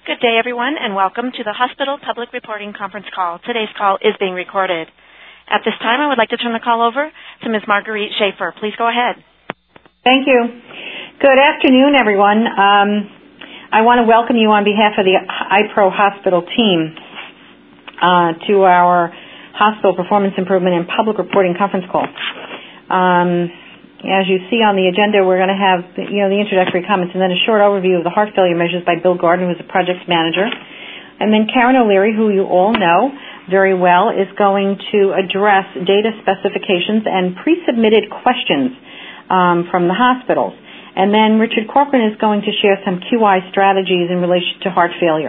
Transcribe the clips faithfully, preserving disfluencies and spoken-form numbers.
Good day, everyone, and welcome to the Hospital Public Reporting Conference Call. Today's call is being recorded. At this time, I would like to turn the call over to Miz Marguerite Schaefer. Please go ahead. Thank you. Good afternoon, everyone. Um, I want to welcome you on behalf of the I P R O Hospital team uh, to our Hospital Performance Improvement and Public Reporting Conference Call. Um, As you see on the agenda, we're going to have you know the introductory comments and then a short overview of the heart failure measures by Bill Gardner, who's the project manager. And then Karen O'Leary, who you all know very well, is going to address data specifications and pre-submitted questions um, from the hospitals. And then Richard Corcoran is going to share some Q I strategies in relation to heart failure.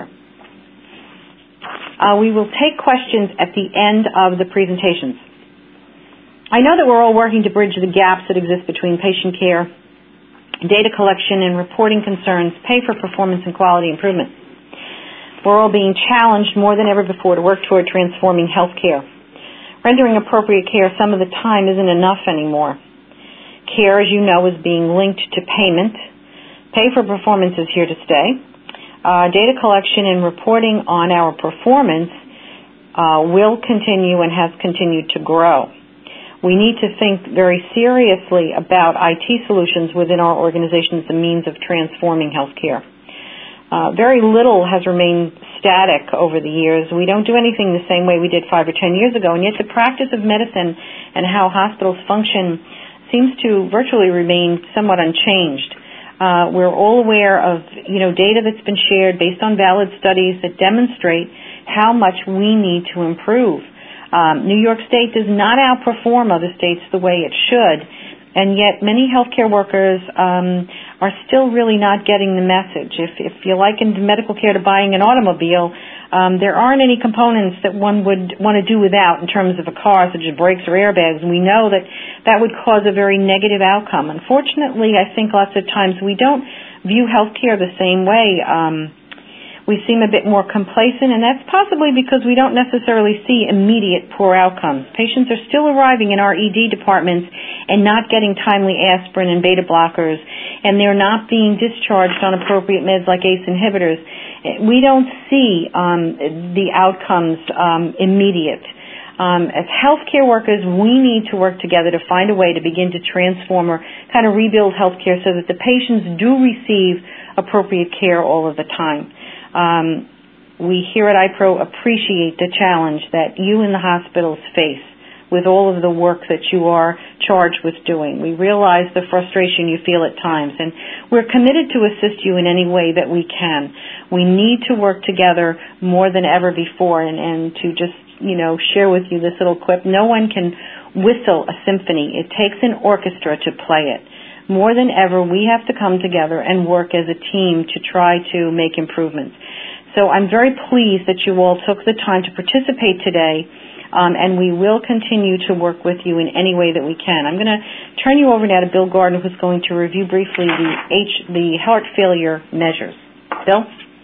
Uh, we will take questions at the end of the presentations. I know that we're all working to bridge the gaps that exist between patient care, data collection and reporting concerns, pay for performance and quality improvement. We're all being challenged more than ever before to work toward transforming healthcare. Rendering appropriate care some of the time isn't enough anymore. Care, as you know, is being linked to payment. Pay for performance is here to stay. Uh, data collection and reporting on our performance uh, will continue and has continued to grow. We need to think very seriously about I T solutions within our organization as a means of transforming healthcare. Uh, very little has remained static over the years. We don't do anything the same way we did five or ten years ago, and yet the practice of medicine and how hospitals function seems to virtually remain somewhat unchanged. Uh, we're all aware of you know data that's been shared based on valid studies that demonstrate how much we need to improve. Um, New York State does not outperform other states the way it should, and yet many healthcare workers um, are still really not getting the message. If, if you liken medical care to buying an automobile, um, there aren't any components that one would want to do without in terms of a car, such as brakes or airbags, and we know that that would cause a very negative outcome. Unfortunately, I think lots of times we don't view healthcare the same way. Um, We seem a bit more complacent, and that's possibly because we don't necessarily see immediate poor outcomes. Patients are still arriving in our E D departments and not getting timely aspirin and beta blockers, and they're not being discharged on appropriate meds like A C E inhibitors. We don't see um, the outcomes um, immediate. Um, as healthcare workers, we need to work together to find a way to begin to transform or kind of rebuild healthcare so that the patients do receive appropriate care all of the time. Um, we here at I P R O appreciate the challenge that you in the hospitals face with all of the work that you are charged with doing. We realize the frustration you feel at times, and we're committed to assist you in any way that we can. We need to work together more than ever before, and, and to just, you know, share with you this little quip. No one can whistle a symphony. It takes an orchestra to play it. More than ever, we have to come together and work as a team to try to make improvements. So I'm very pleased that you all took the time to participate today, um, and we will continue to work with you in any way that we can. I'm going to turn you over now to Bill Gardner, who's going to review briefly the, H, the heart failure measures. Bill?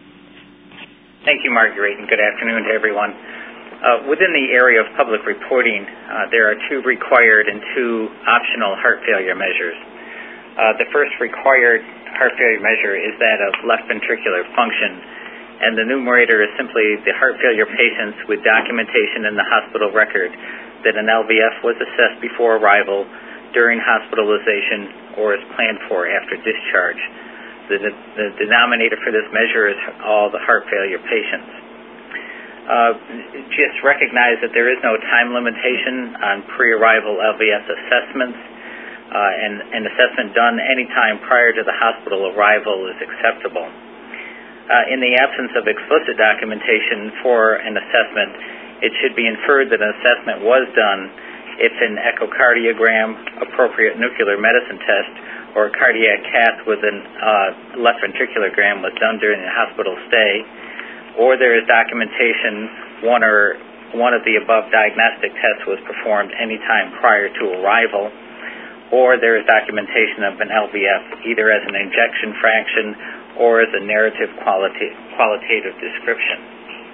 Thank you, Marguerite, and good afternoon to everyone. Uh, within the area of public reporting, uh, there are two required and two optional heart failure measures. Uh, the first required heart failure measure is that of left ventricular function, and the numerator is simply the heart failure patients with documentation in the hospital record that an L V F was assessed before arrival, during hospitalization, or is planned for after discharge. The, the, the denominator for this measure is all the heart failure patients. Uh, just recognize that there is no time limitation on pre-arrival L V S assessments. Uh, and an assessment done any time prior to the hospital arrival is acceptable. Uh, in the absence of explicit documentation for an assessment, it should be inferred that an assessment was done if an echocardiogram, appropriate nuclear medicine test, or a cardiac cath with a uh, left ventriculogram was done during the hospital stay, or there is documentation one or one of the above diagnostic tests was performed any time prior to arrival, or there is documentation of an L V F either as an injection fraction or as a narrative quality, qualitative description.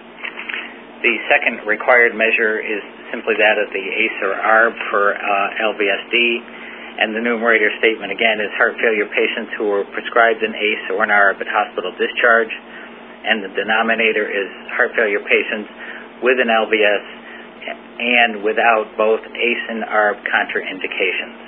The second required measure is simply that of the A C E or A R B for uh, L V S D, and the numerator statement again is heart failure patients who were prescribed an A C E or an A R B at hospital discharge. and the denominator is heart failure patients with an L V S and without both A C E and A R B contraindications.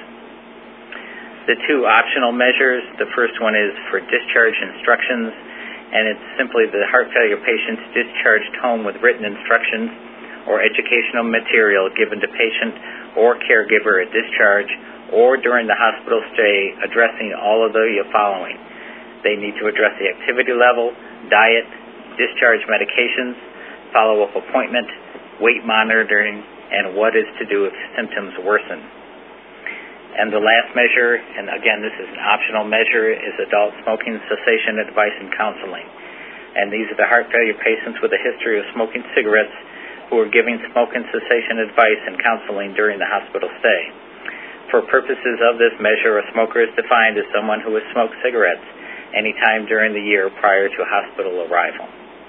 The two optional measures, the first one is for discharge instructions, and it's simply the heart failure patient's discharged home with written instructions or educational material given to patient or caregiver at discharge or during the hospital stay, addressing all of the following. They need to address the activity level, diet, discharge medications, follow-up appointment, weight monitoring, and what is to do if symptoms worsen. And the last measure, and again this is an optional measure, is adult smoking cessation advice and counseling. And these are the heart failure patients with a history of smoking cigarettes who are giving smoking cessation advice and counseling during the hospital stay. For purposes of this measure, a smoker is defined as someone who has smoked cigarettes any time during the year prior to hospital arrival.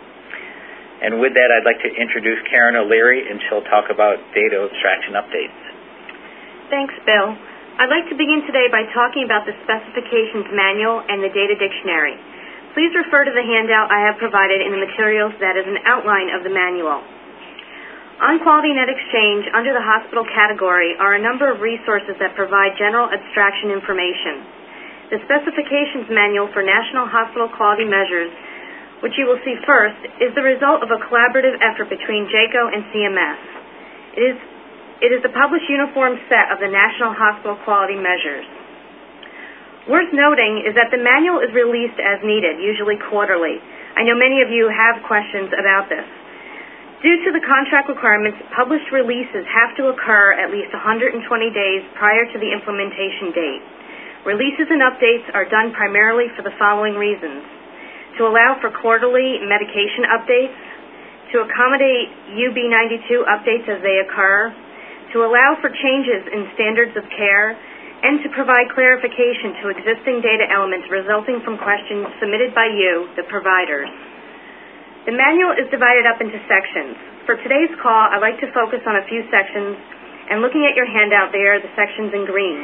And with that, I'd like to introduce Karen O'Leary, and she'll talk about data abstraction updates. Thanks, Bill. I'd like to begin today by talking about the specifications manual and the data dictionary. Please refer to the handout I have provided in the materials that is an outline of the manual. On QualityNet Exchange, under the hospital category, are a number of resources that provide general abstraction information. The specifications manual for National Hospital Quality Measures, which you will see first, is the result of a collaborative effort between J C A O and C M S. It is It is the published uniform set of the National Hospital Quality Measures. Worth noting is that the manual is released as needed, usually quarterly. I know many of you have questions about this. Due to the contract requirements, published releases have to occur at least one hundred twenty days prior to the implementation date. Releases and updates are done primarily for the following reasons: to allow for quarterly medication updates, to accommodate U B ninety-two updates as they occur, to allow for changes in standards of care, and to provide clarification to existing data elements resulting from questions submitted by you, the providers. The manual is divided up into sections. For today's call, I'd like to focus on a few sections, and looking at your handout there, the sections in green.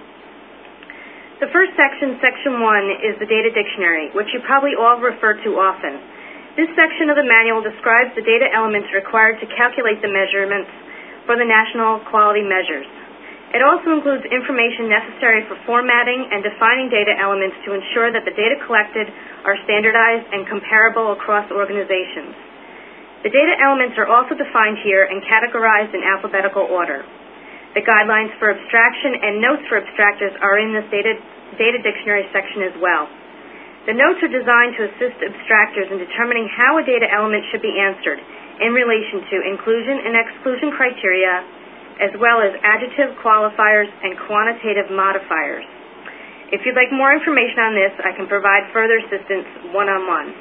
The first section, Section one, is the data dictionary, which you probably all refer to often. This section of the manual describes the data elements required to calculate the measurements for the national quality measures. It also includes information necessary for formatting and defining data elements to ensure that the data collected are standardized and comparable across organizations. The data elements are also defined here and categorized in alphabetical order. The guidelines for abstraction and notes for abstractors are in this data, data dictionary section as well. The notes are designed to assist abstractors in determining how a data element should be answered in relation to inclusion and exclusion criteria, as well as adjective qualifiers and quantitative modifiers. If you'd like more information on this, I can provide further assistance one-on-one.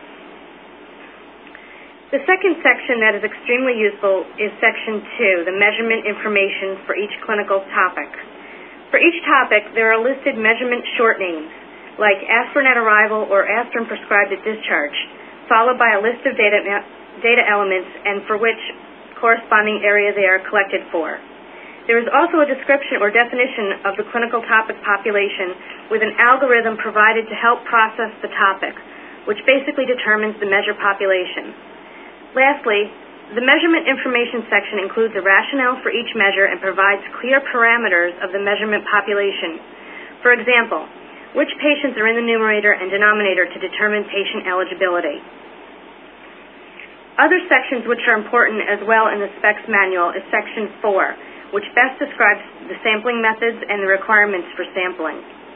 The second section that is extremely useful is Section two, the measurement information for each clinical topic. For each topic, there are listed measurement short names, like aspirin at arrival or aspirin prescribed at discharge, followed by a list of data, data elements and for which corresponding area they are collected for. There is also a description or definition of the clinical topic population with an algorithm provided to help process the topic, which basically determines the measure population. Lastly, the measurement information section includes a rationale for each measure and provides clear parameters of the measurement population. For example, which patients are in the numerator and denominator to determine patient eligibility. Other sections which are important as well in the specs manual is Section four, which best describes the sampling methods and the requirements for sampling.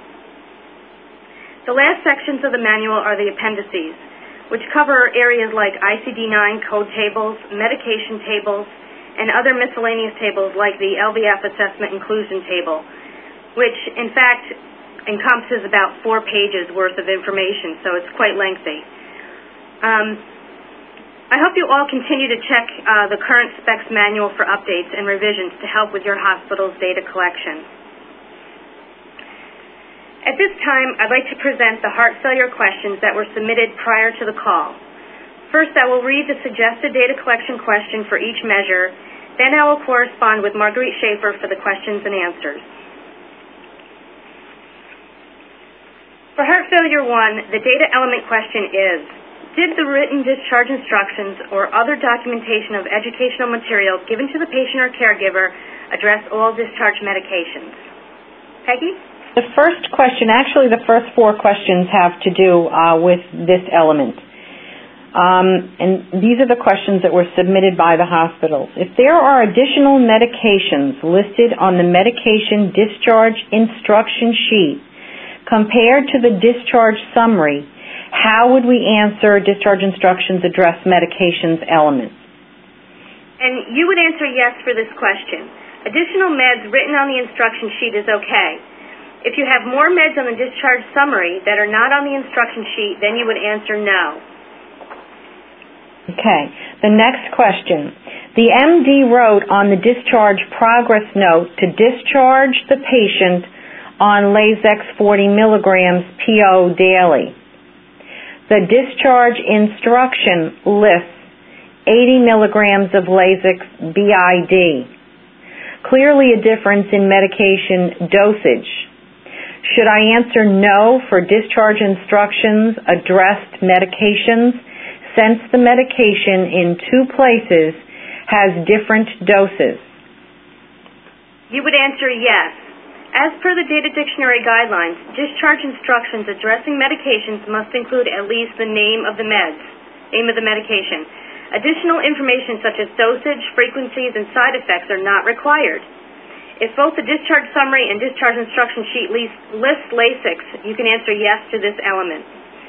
The last sections of the manual are the appendices, which cover areas like I C D nine code tables, medication tables, and other miscellaneous tables like the L V F assessment inclusion table, which in fact encompasses about four pages worth of information, so it's quite lengthy. Um, I hope you all continue to check uh, the current specs manual for updates and revisions to help with your hospital's data collection. At this time, I'd like to present the heart failure questions that were submitted prior to the call. First, I will read the suggested data collection question for each measure. Then I will correspond with Marguerite Schaefer for the questions and answers. For heart failure one, the data element question is, Did the written discharge instructions or other documentation of educational materials given to the patient or caregiver address all discharge medications? Peggy? The first question, actually the first four questions have to do uh, with this element. Um, and these are the questions that were submitted by the hospitals. If there are additional medications listed on the medication discharge instruction sheet compared to the discharge summary, how would we answer discharge instructions address medications elements? And you would answer yes for this question. Additional meds written on the instruction sheet is okay. If you have more meds on the discharge summary that are not on the instruction sheet, then you would answer no. Okay. The next question. The M D wrote on the discharge progress note to discharge the patient on Lasix forty milligrams P O daily. The discharge instruction lists eighty milligrams of Lasix B I D. Clearly a difference in medication dosage. Should I answer no for discharge instructions addressed medications, since the medication in two places has different doses? You would answer yes. As per the Data Dictionary guidelines, discharge instructions addressing medications must include at least the name of the meds, name of the medication. Additional information such as dosage, frequencies, and side effects are not required. If both the discharge summary and discharge instruction sheet list Lasix, you can answer yes to this element.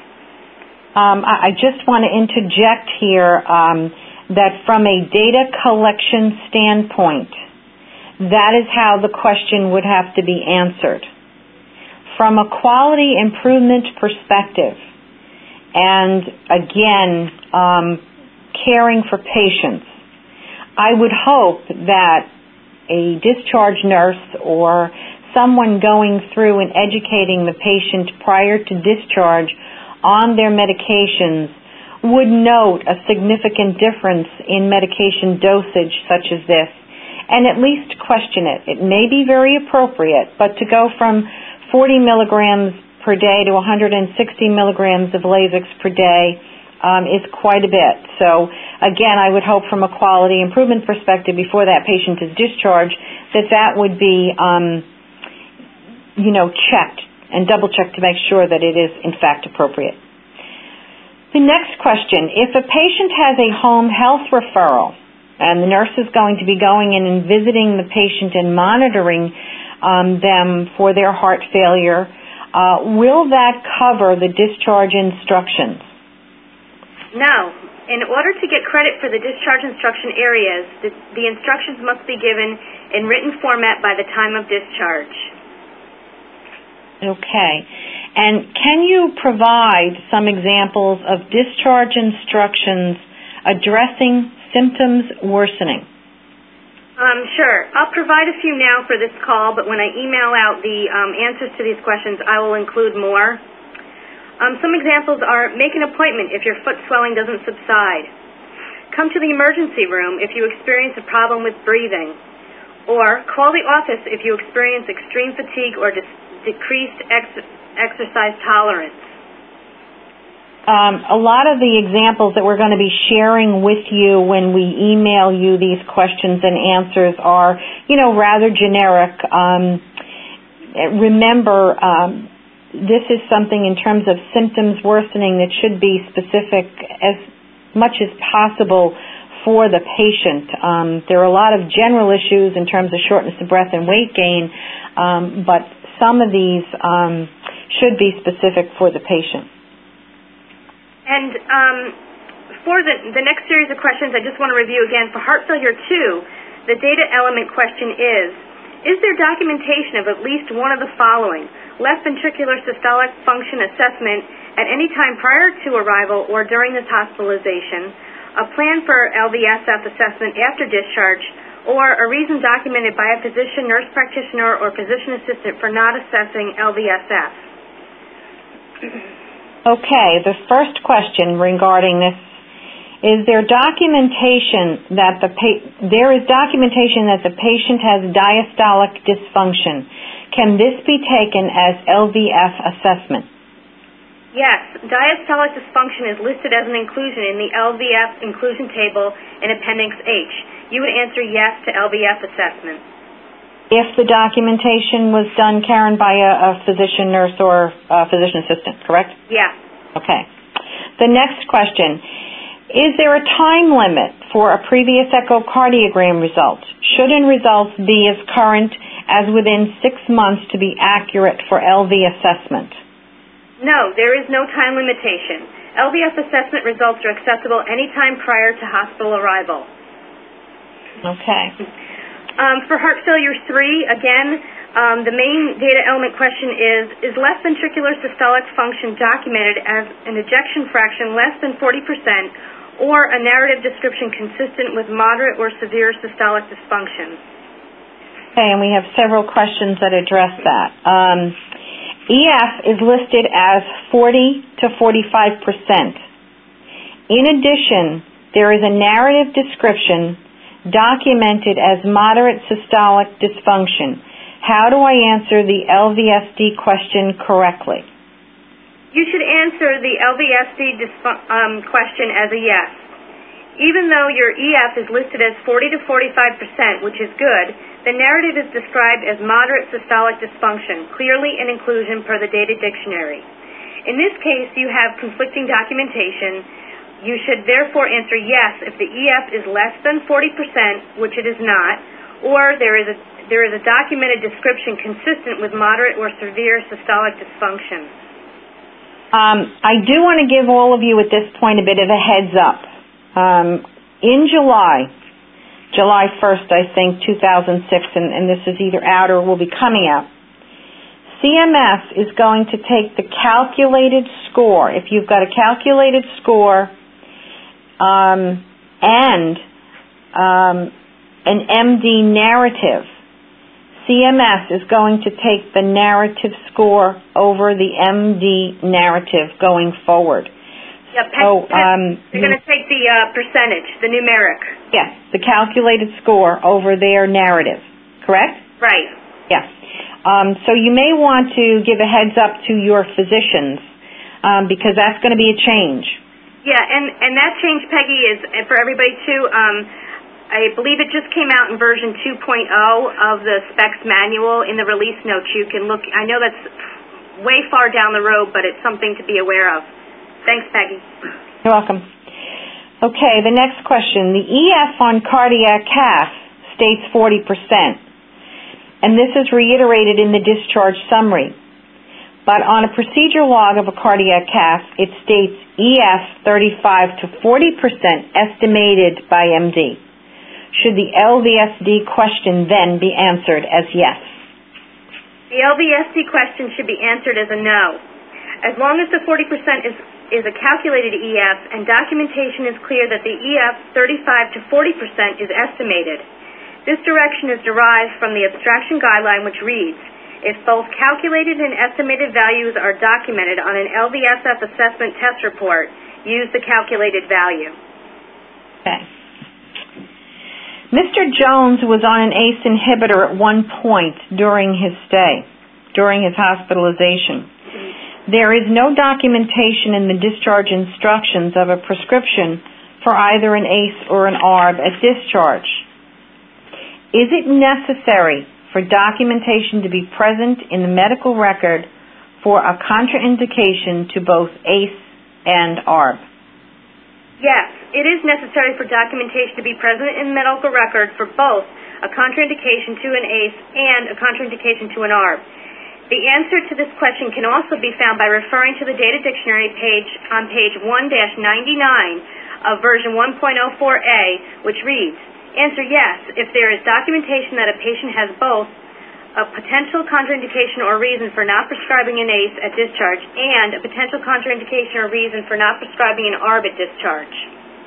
Um, I just want to interject here um, that from a data collection standpoint, that is how the question would have to be answered. From a quality improvement perspective, and again, um, caring for patients, I would hope that a discharge nurse or someone going through and educating the patient prior to discharge on their medications would note a significant difference in medication dosage such as this, and at least question it. It may be very appropriate, but to go from forty milligrams per day to one hundred sixty milligrams of Lasix per day um, is quite a bit. So again, I would hope from a quality improvement perspective before that patient is discharged that that would be, um, you know, checked and double check to make sure that it is in fact appropriate. The next question, if a patient has a home health referral and the nurse is going to be going in and visiting the patient and monitoring um, them for their heart failure, uh, will that cover the discharge instructions? No. In order to get credit for the discharge instruction areas, the, the instructions must be given in written format by the time of discharge. Okay. And can you provide some examples of discharge instructions addressing symptoms worsening? Um, sure. I'll provide a few now for this call, but when I email out the um, answers to these questions, I will include more. Um, some examples are make an appointment if your foot swelling doesn't subside. Come to the emergency room if you experience a problem with breathing. Or call the office if you experience extreme fatigue or dis- decreased ex- exercise tolerance. Um, a lot of the examples that we're going to be sharing with you when we email you these questions and answers are, you know, rather generic. Um, remember, um, this is something in terms of symptoms worsening that should be specific as much as possible for the patient. Um, there are a lot of general issues in terms of shortness of breath and weight gain, um, but some of these um, should be specific for the patient. And um, for the, the next series of questions, I just want to review again. For heart failure two, the data element question is, is there documentation of at least one of the following? Left ventricular systolic function assessment at any time prior to arrival or during this hospitalization, a plan for L V S F assessment after discharge, or a reason documented by a physician, nurse practitioner, or physician assistant for not assessing L V S F. Okay, the first question regarding this, is there documentation that the pa- there is documentation that the patient has diastolic dysfunction. Can this be taken as L V F assessment? Yes, diastolic dysfunction is listed as an inclusion in the L V F inclusion table in Appendix H. You would answer yes to L V F assessment. If the documentation was done, Karen, by a, a physician, nurse, or a physician assistant, correct? Yeah. Okay. The next question. Is there a time limit for a previous echocardiogram result? Shouldn't results be as current as within six months to be accurate for L V assessment? No, there is no time limitation. L V F assessment results are acceptable anytime prior to hospital arrival. Okay. Um, for heart failure three, again, um, the main data element question is, is left ventricular systolic function documented as an ejection fraction less than forty percent or a narrative description consistent with moderate or severe systolic dysfunction? Okay, and we have several questions that address that. Um, E F is listed as forty to forty-five percent. In addition, there is a narrative description documented as moderate systolic dysfunction. How do I answer the L V S D question correctly? You should answer the L V S D dysfun- um, question as a yes. Even though your E F is listed as forty to forty-five percent, which is good, the narrative is described as moderate systolic dysfunction, clearly an inclusion per the data dictionary. In this case, you have conflicting documentation. You should therefore answer yes if the E F is less than forty percent, which it is not, or there is a, there is a documented description consistent with moderate or severe systolic dysfunction. Um, I do want to give all of you at this point a bit of a heads up. Um, in July, July first, I think, two thousand six, and, and this is either out or will be coming out, C M S is going to take the calculated score. If you've got a calculated score um, and um, an M D narrative, C M S is going to take the narrative score over the M D narrative going forward. Yeah, so, um, they're going to take the uh, percentage, the numeric. Yes, the calculated score over their narrative, correct? Right. Yes. Um, so you may want to give a heads up to your physicians um, because that's going to be a change. Yeah, and, and that change, Peggy, is for everybody too. Um, I believe it just came out in version two point oh of the specs manual. In the release notes, you can look. I know that's way far down the road, but it's something to be aware of. Thanks, Peggy. You're welcome. Okay, the next question. The E F on cardiac cath states forty percent, and this is reiterated in the discharge summary. But on a procedure log of a cardiac cath, it states E F thirty-five to forty percent estimated by M D. Should the L V S D question then be answered as yes? The L V S D question should be answered as a no. As long as the forty percent is, is a calculated E F and documentation is clear that the E F thirty-five to forty percent is estimated. This direction is derived from the abstraction guideline, which reads, if both calculated and estimated values are documented on an L V S F assessment test report, use the calculated value. Okay. Mister Jones was on an A C E inhibitor at one point during his stay, during his hospitalization. There is no documentation in the discharge instructions of a prescription for either an A C E or an A R B at discharge. Is it necessary for documentation to be present in the medical record for a contraindication to both A C E and A R B? Yes, it is necessary for documentation to be present in the medical record for both a contraindication to an A C E and a contraindication to an A R B. The answer to this question can also be found by referring to the data dictionary page on page one dash ninety-nine of version one point oh four A, which reads, answer yes if there is documentation that a patient has both a potential contraindication or reason for not prescribing an A C E at discharge and a potential contraindication or reason for not prescribing an A R B at discharge.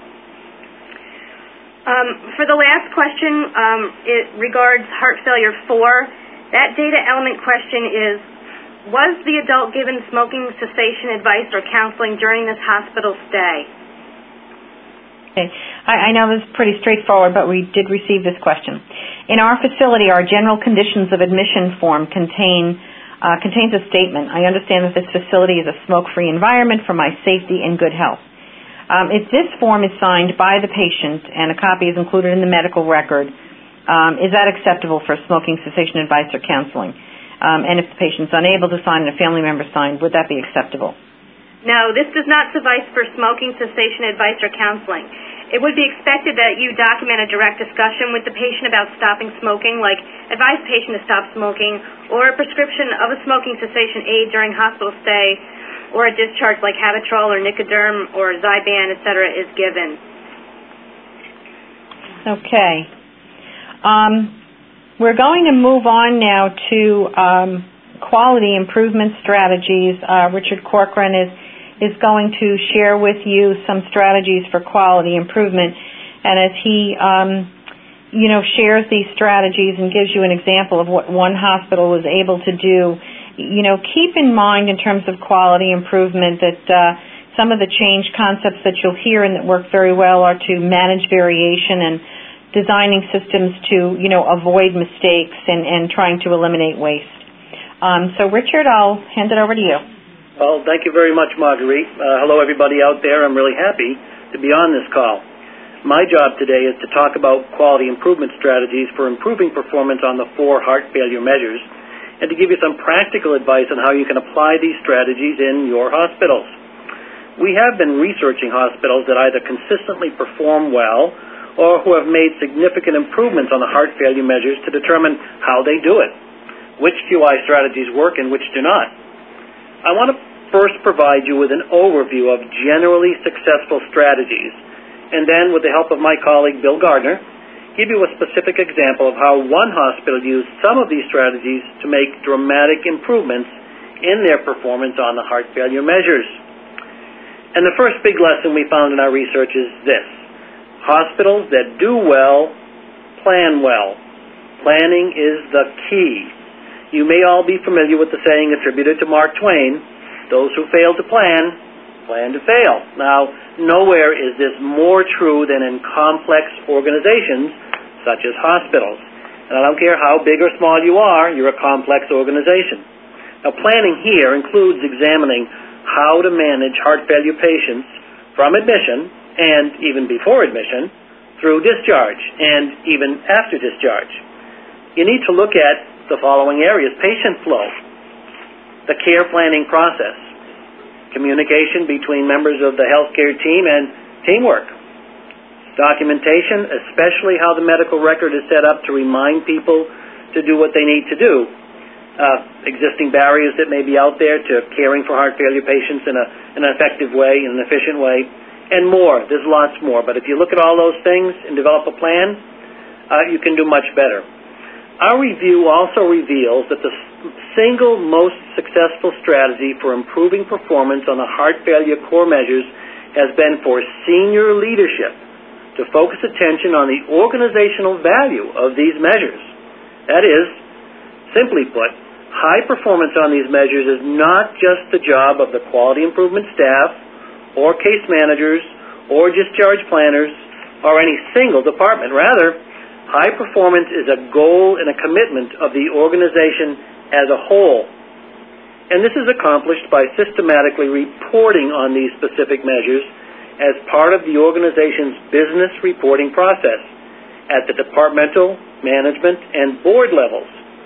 Um, for the last question, um, it regards heart failure four. That data element question is, was the adult given smoking cessation advice or counseling during this hospital stay? Okay. I, I know this is pretty straightforward, but we did receive this question. In our facility, our general conditions of admission form contain uh, contains a statement. I understand that this facility is a smoke-free environment for my safety and good health. Um, if this form is signed by the patient and a copy is included in the medical record, um, is that acceptable for smoking cessation advice or counseling? Um, and if the patient's unable to sign and a family member signed, would that be acceptable? No, this does not suffice for smoking cessation advice or counseling. It would be expected that you document a direct discussion with the patient about stopping smoking, like advise patient to stop smoking, or a prescription of a smoking cessation aid during hospital stay, or a discharge like Habitrol or Nicoderm or Zyban, et cetera, is given. Okay. Um, we're going to move on now to um, quality improvement strategies. Uh, Richard Corcoran is is going to share with you some strategies for quality improvement. And as he, um, you know, shares these strategies and gives you an example of what one hospital was able to do, you know, keep in mind in terms of quality improvement that uh, some of the change concepts that you'll hear and that work very well are to manage variation and designing systems to, you know, avoid mistakes and, and trying to eliminate waste. Um, so, Richard, I'll hand it over to you. Well, thank you very much, Marguerite. Uh, hello, everybody out there. I'm really happy to be on this call. My job today is to talk about quality improvement strategies for improving performance on the four heart failure measures and to give you some practical advice on how you can apply these strategies in your hospitals. We have been researching hospitals that either consistently perform well or who have made significant improvements on the heart failure measures to determine how they do it, which Q I strategies work and which do not. I want to first provide you with an overview of generally successful strategies, and then, with the help of my colleague Bill Gardner, give you a specific example of how one hospital used some of these strategies to make dramatic improvements in their performance on the heart failure measures. And the first big lesson we found in our research is this: hospitals that do well plan well. Planning is the key. You may all be familiar with the saying attributed to Mark Twain, those who fail to plan, plan to fail. Now, nowhere is this more true than in complex organizations such as hospitals. And I don't care how big or small you are, you're a complex organization. Now, planning here includes examining how to manage heart failure patients from admission and even before admission through discharge and even after discharge. You need to look at the following areas: patient flow, the care planning process, communication between members of the healthcare team, and teamwork, documentation, especially how the medical record is set up to remind people to do what they need to do, uh, existing barriers that may be out there to caring for heart failure patients in, a, in an effective way, in an efficient way, and more. There's lots more. But if you look at all those things and develop a plan, uh, you can do much better. Our review also reveals that the single most successful strategy for improving performance on the heart failure core measures has been for senior leadership to focus attention on the organizational value of these measures. That is, simply put, high performance on these measures is not just the job of the quality improvement staff or case managers or discharge planners or any single department. Rather, high performance is a goal and a commitment of the organization as a whole. And this is accomplished by systematically reporting on these specific measures as part of the organization's business reporting process at the departmental, management, and board levels.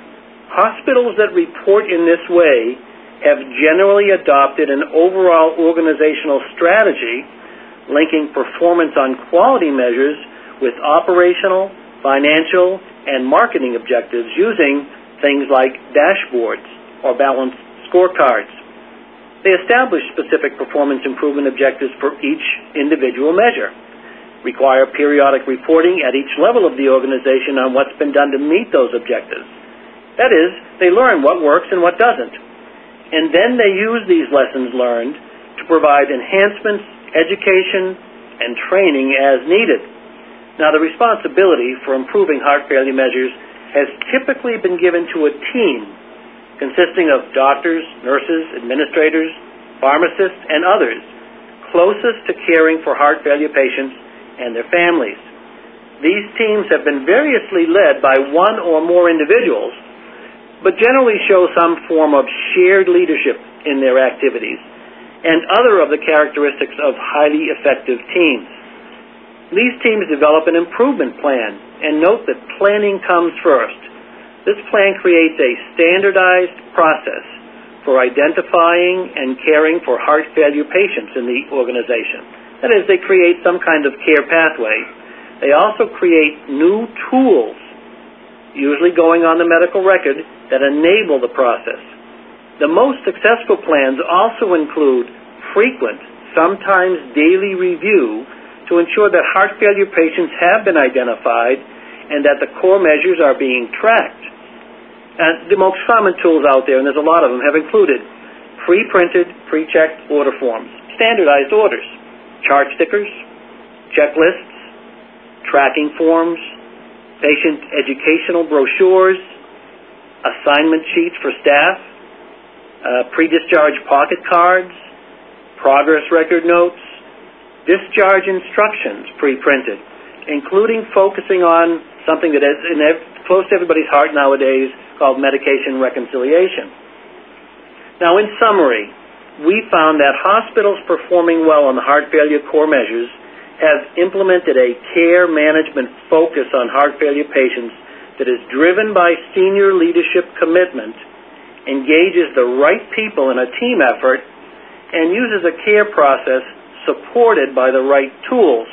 Hospitals that report in this way have generally adopted an overall organizational strategy linking performance on quality measures with operational, financial, and marketing objectives using things like dashboards or balanced scorecards. They establish specific performance improvement objectives for each individual measure, require periodic reporting at each level of the organization on what's been done to meet those objectives. That is, they learn what works and what doesn't. And then they use these lessons learned to provide enhancements, education, and training as needed. Now, the responsibility for improving heart failure measures has typically been given to a team consisting of doctors, nurses, administrators, pharmacists, and others closest to caring for heart failure patients and their families. These teams have been variously led by one or more individuals, but generally show some form of shared leadership in their activities and other of the characteristics of highly effective teams. These teams develop an improvement plan, and note that planning comes first. This plan creates a standardized process for identifying and caring for heart failure patients in the organization. That is, they create some kind of care pathway. They also create new tools, usually going on the medical record, that enable the process. The most successful plans also include frequent, sometimes daily review to ensure that heart failure patients have been identified and that the core measures are being tracked. And the most common tools out there, and there's a lot of them, have included pre-printed, pre-checked order forms, standardized orders, chart stickers, checklists, tracking forms, patient educational brochures, assignment sheets for staff, uh, pre-discharge pocket cards, progress record notes, discharge instructions pre-printed, including focusing on something that is in close to everybody's heart nowadays called medication reconciliation. Now, in summary, we found that hospitals performing well on the heart failure core measures have implemented a care management focus on heart failure patients that is driven by senior leadership commitment, engages the right people in a team effort, and uses a care process supported by the right tools.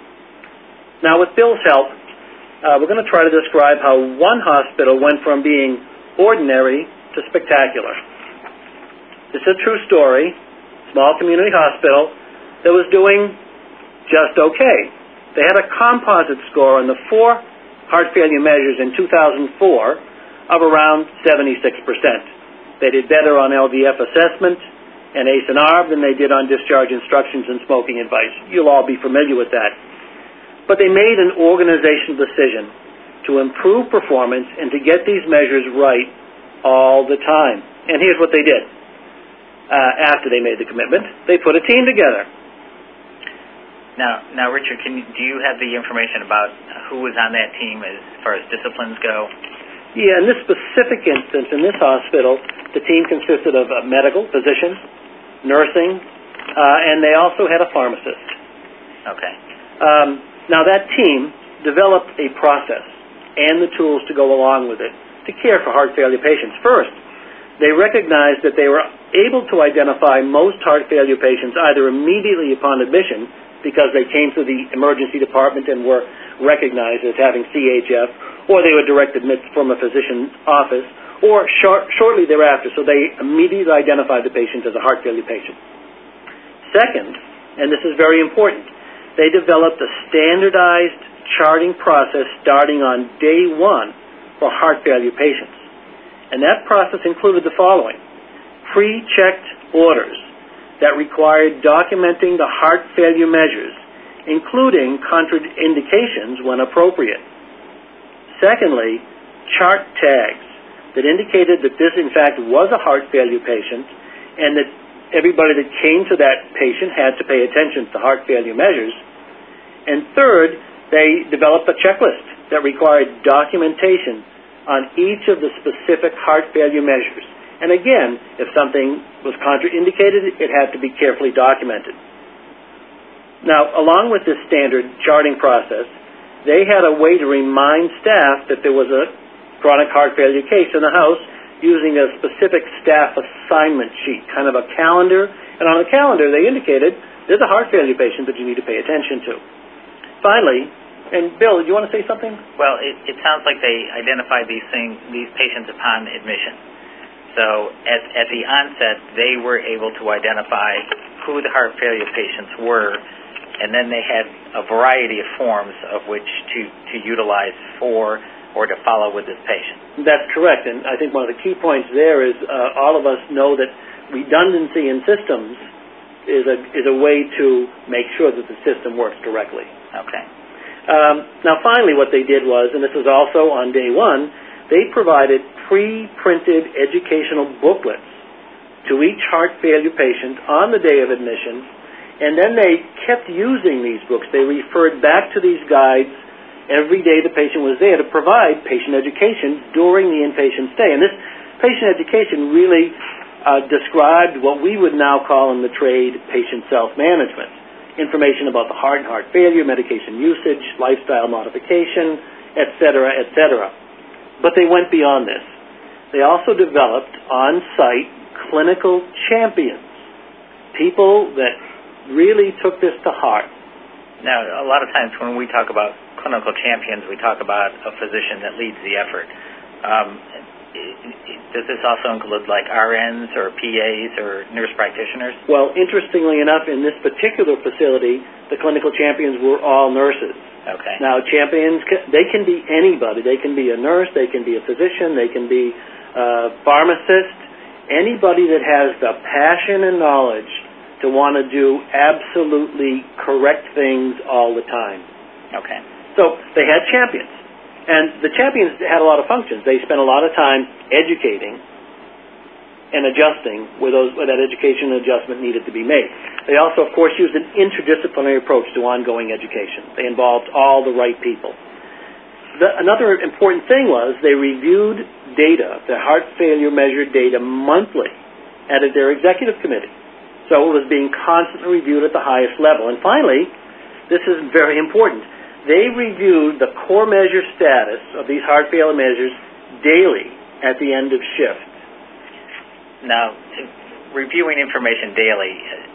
Now, with Bill's help, uh, we're going to try to describe how one hospital went from being ordinary to spectacular. This is a true story. Small community hospital that was doing just okay. They had a composite score on the four heart failure measures in two thousand four of around seventy-six percent. They did better on L V F assessment and A C E and A R B than they did on discharge instructions and smoking advice. You'll all be familiar with that. But they made an organizational decision to improve performance and to get these measures right all the time. And here's what they did. Uh, after they made the commitment, they put a team together. Now, now, Richard, can you, do you have the information about who was on that team as far as disciplines go? Yeah, in this specific instance, in this hospital, the team consisted of a medical physician, nursing, uh, and they also had a pharmacist. Okay. Um, now, that team developed a process and the tools to go along with it to care for heart failure patients. First, they recognized that they were able to identify most heart failure patients either immediately upon admission because they came through the emergency department and were recognized as having C H F, or they were direct admits from a physician's office, or short, shortly thereafter, so they immediately identified the patient as a heart failure patient. Second, and this is very important, they developed a standardized charting process starting on day one for heart failure patients. And that process included the following: pre-checked orders that required documenting the heart failure measures, including contraindications when appropriate. Secondly, chart tags that indicated that this, in fact, was a heart failure patient and that everybody that came to that patient had to pay attention to heart failure measures. And third, they developed a checklist that required documentation on each of the specific heart failure measures. And again, if something was contraindicated, it had to be carefully documented. Now, along with this standard charting process, they had a way to remind staff that there was a chronic heart failure case in the house using a specific staff assignment sheet, kind of a calendar. And on the calendar, they indicated there's a heart failure patient that you need to pay attention to. Finally, and Bill, do you want to say something? Well, it, it sounds like they identified these things, these patients upon admission. So at, at the onset, they were able to identify who the heart failure patients were, and then they had a variety of forms of which to, to utilize for or to follow with this patient. That's correct, and I think one of the key points there is uh, all of us know that redundancy in systems is a, is a way to make sure that the system works correctly. Okay. Um, now, finally, what they did was, and this was also on day one, they provided pre-printed educational booklets to each heart failure patient on the day of admission, and then they kept using these books. They referred back to these guides every day the patient was there to provide patient education during the inpatient stay. And this, patient education really uh, described what we would now call in the trade patient self-management. Information about the heart and heart failure, medication usage, lifestyle modification, et cetera, et cetera. But they went beyond this. They also developed on-site clinical champions, people that really took this to heart. Now, a lot of times when we talk about clinical champions, we talk about a physician that leads the effort. Um, does this also include like R Ns or P As or nurse practitioners? Well, interestingly enough, in this particular facility, the clinical champions were all nurses. Okay. Now, champions, they can be anybody. They can be a nurse, they can be a physician, they can be a pharmacist, anybody that has the passion and knowledge to want to do absolutely correct things all the time. Okay. So they had champions. And the champions had a lot of functions. They spent a lot of time educating and adjusting where, those, where that education and adjustment needed to be made. They also, of course, used an interdisciplinary approach to ongoing education. They involved all the right people. The, another important thing was they reviewed data, the heart failure measured data, monthly at their executive committee. So it was being constantly reviewed at the highest level. And finally, this is very important, they reviewed the core measure status of these heart failure measures daily at the end of shift. Now, reviewing information daily,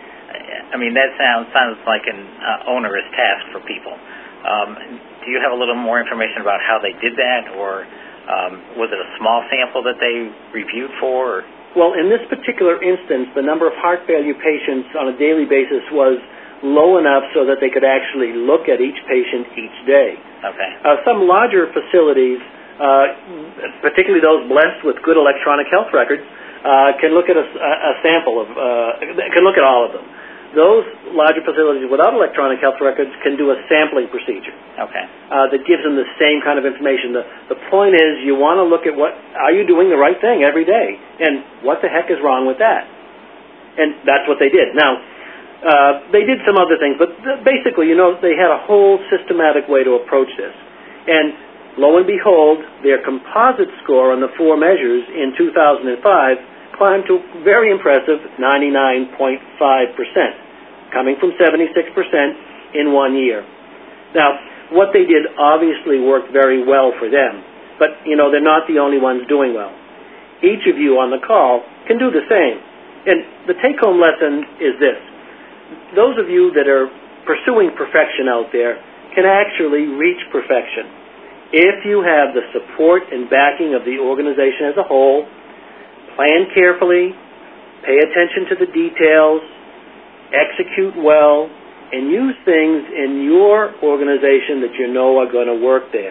I mean, that sounds sounds like an uh, onerous task for people. Um, do you have a little more information about how they did that, or um, was it a small sample that they reviewed for? Or? Well, in this particular instance, the number of heart failure patients on a daily basis was low enough so that they could actually look at each patient each day. Okay. Uh, some larger facilities, uh, particularly those blessed with good electronic health records, uh, can look at a, a sample of, uh, can look at all of them. Those larger facilities without electronic health records can do a sampling procedure. Okay. Uh, that gives them the same kind of information. The, the point is you want to look at what, are you doing the right thing every day? And what the heck is wrong with that? And that's what they did. Now, Uh, they did some other things, but th- basically, you know, they had a whole systematic way to approach this. And lo and behold, their composite score on the four measures in two thousand five climbed to very impressive ninety-nine point five percent, coming from seventy-six percent in one year. Now, what they did obviously worked very well for them, but, you know, they're not the only ones doing well. Each of you on the call can do the same. And the take-home lesson is this. Those of you that are pursuing perfection out there can actually reach perfection if you have the support and backing of the organization as a whole, plan carefully, pay attention to the details, execute well, and use things in your organization that you know are going to work there.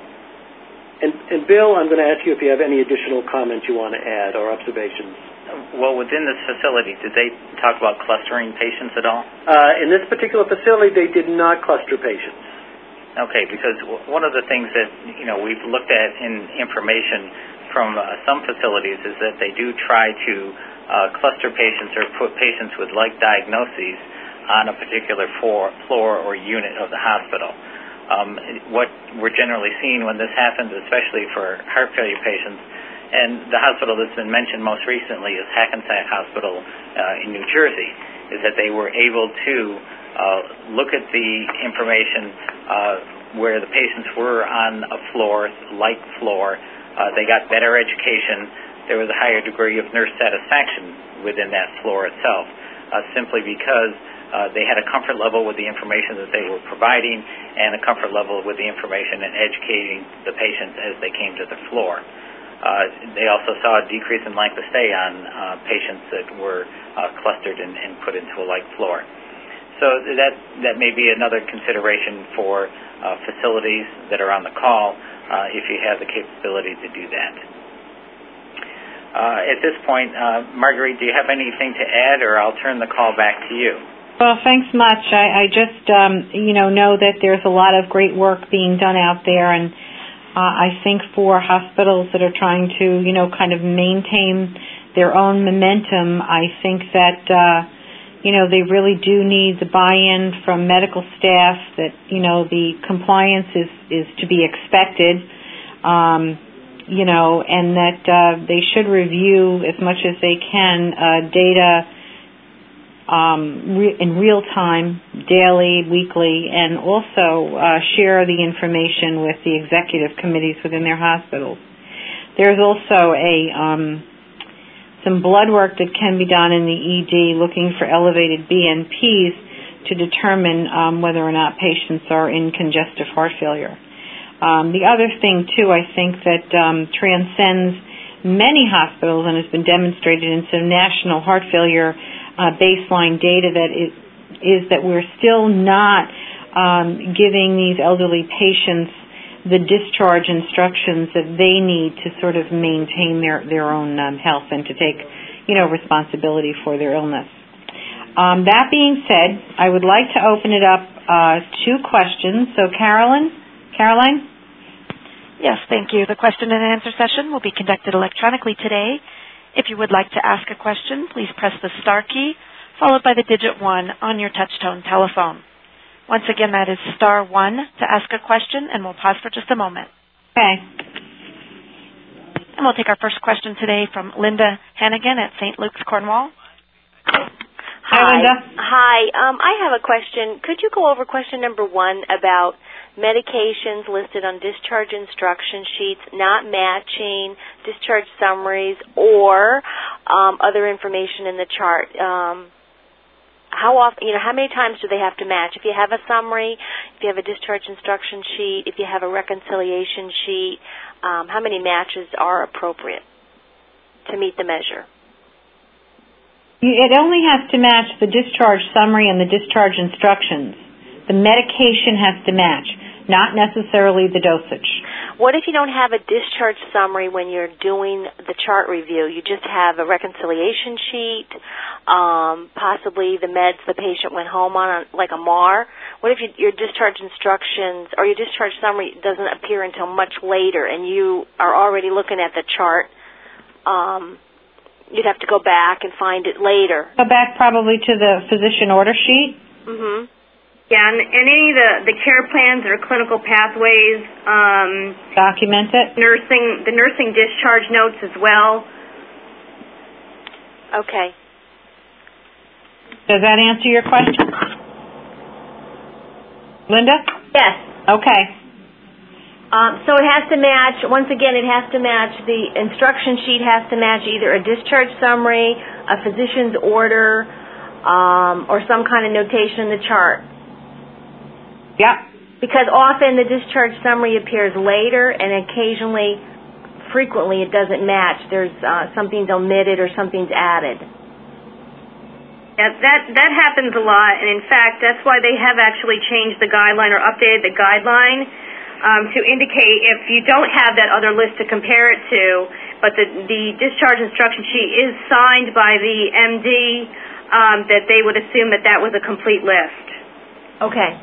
And, and Bill, I'm going to ask you if you have any additional comments you want to add or observations. Well, within this facility, did they talk about clustering patients at all? Uh, in this particular facility, they did not cluster patients. Okay, because one of the things that, you know, we've looked at in information from uh, some facilities is that they do try to uh, cluster patients or put patients with like diagnoses on a particular floor, floor or unit of the hospital. Um, what we're generally seeing when this happens, especially for heart failure patients, and the hospital that's been mentioned most recently is Hackensack Hospital uh, in New Jersey, is that they were able to uh, look at the information uh, where the patients were on a floor, like floor. Uh, they got better education. There was a higher degree of nurse satisfaction within that floor itself, uh, simply because uh, they had a comfort level with the information that they were providing and a comfort level with the information and educating the patients as they came to the floor. Uh, they also saw a decrease in length of stay on uh, patients that were uh, clustered and, and put into a like floor. So that that may be another consideration for uh, facilities that are on the call uh, if you have the capability to do that. Uh, at this point, uh, Marguerite, do you have anything to add, or I'll turn the call back to you? Well, thanks much. I, I just, um, you know, know that there's a lot of great work being done out there, and Uh, I think for hospitals that are trying to, you know, kind of maintain their own momentum, I think that, uh, you know, they really do need the buy-in from medical staff, that, you know, the compliance is, is to be expected. Um, you know, and that uh, they should review as much as they can uh, data um, re- in real time, daily, weekly, and also uh, share the information with the executive committees within their hospitals. There's also a um, some blood work that can be done in the E D looking for elevated B N Ps to determine um, whether or not patients are in congestive heart failure. Um, the other thing, too, I think that um, transcends many hospitals and has been demonstrated in some national heart failure uh, baseline data that is, is that we're still not um, giving these elderly patients the discharge instructions that they need to sort of maintain their, their own um, health and to take, you know, responsibility for their illness. Um, that being said, I would like to open it up uh, to questions. So, Carolyn, Caroline? Yes, thank you. The question and answer session will be conducted electronically today. If you would like to ask a question, please press the star key followed by the digit one on your touch-tone telephone. Once again, that is star one to ask a question, and we'll pause for just a moment. Okay. And we'll take our first question today from Linda Hannigan at Saint Luke's, Cornwall. Hi, Linda. Hi. Um, I have a question. Could you go over question number one about medications listed on discharge instruction sheets not matching discharge summaries or um, other information in the chart? Um, how often, you know, how many times do they have to match? If you have a summary, if you have a discharge instruction sheet, if you have a reconciliation sheet, um, how many matches are appropriate to meet the measure? It only has to match the discharge summary and the discharge instructions. The medication has to match, not necessarily the dosage. What if you don't have a discharge summary when you're doing the chart review? You just have a reconciliation sheet, um, possibly the meds the patient went home on, like a M A R. What if you, your discharge instructions or your discharge summary doesn't appear until much later and you are already looking at the chart? Um, you'd have to go back and find it later. Go back probably to the physician order sheet. Mm-hmm. Yeah, and, and any of the, the care plans or clinical pathways, um, document it. Nursing, the nursing discharge notes as well. Okay. Does that answer your question, Linda? Yes. Okay. Um, so it has to match, once again, it has to match, the instruction sheet has to match either a discharge summary, a physician's order, um, or some kind of notation in the chart. Yeah. Because often the discharge summary appears later, and occasionally, frequently, it doesn't match. There's uh, something's omitted or something's added. Yeah, that that happens a lot, and in fact, that's why they have actually changed the guideline or updated the guideline um, to indicate if you don't have that other list to compare it to, but the the discharge instruction sheet is signed by the M D, um, that they would assume that that was a complete list. Okay.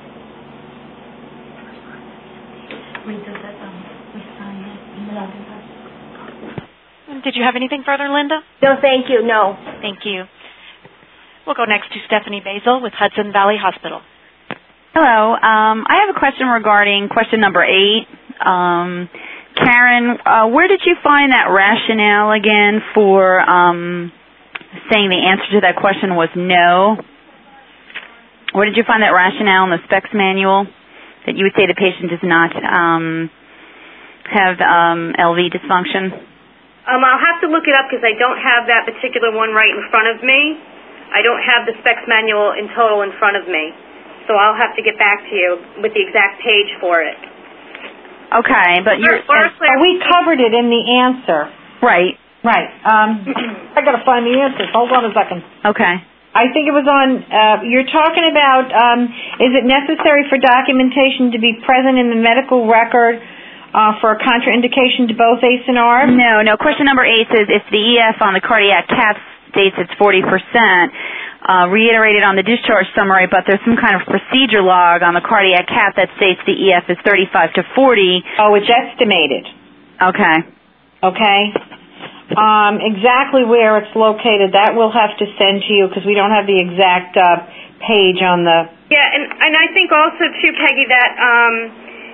Did you have anything further, Linda? No, thank you. No. Thank you. We'll go next to Stephanie Basil with Hudson Valley Hospital. Hello. Um, I have a question regarding question number eight. Um, Karen, uh, where did you find that rationale again for um, saying the answer to that question was no? Where did you find that rationale in the specs manual that you would say the patient does not um, have um, L V dysfunction? Um, I'll have to look it up because I don't have that particular one right in front of me. I don't have the specs manual in total in front of me. So I'll have to get back to you with the exact page for it. Okay, but you're... Oh, we covered it in the answer. Right. Right. Um, I got to find the answers. Hold on a second. Okay. I think it was on, uh, you're talking about, um, is it necessary for documentation to be present in the medical record Uh, for a contraindication to both A C E and A R B? No, no. Question number eight says if the E F on the cardiac cath states it's forty percent, uh, reiterated on the discharge summary, but there's some kind of procedure log on the cardiac cath that states the E F is thirty-five to forty. Oh, it's estimated. Okay. Okay. Um, exactly where it's located, that we'll have to send to you because we don't have the exact uh, page on the... Yeah, and, and I think also, too, Peggy, that... Um,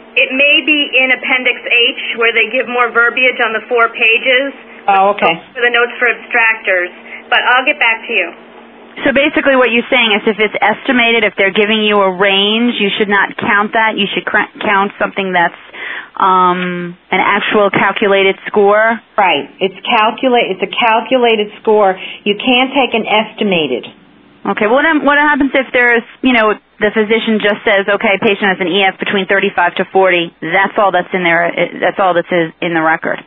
it may be in Appendix H where they give more verbiage on the four pages. Oh, okay. For the notes for abstractors. But I'll get back to you. So basically what you're saying is if it's estimated, if they're giving you a range, you should not count that. You should cr- count something that's um, an actual calculated score? Right. It's calculate. It's a calculated score. You can't take an estimated. Okay. What what happens if there's, you know, the physician just says, okay, patient has an E F between thirty-five to forty. That's all that's in there. That's all that's in the record.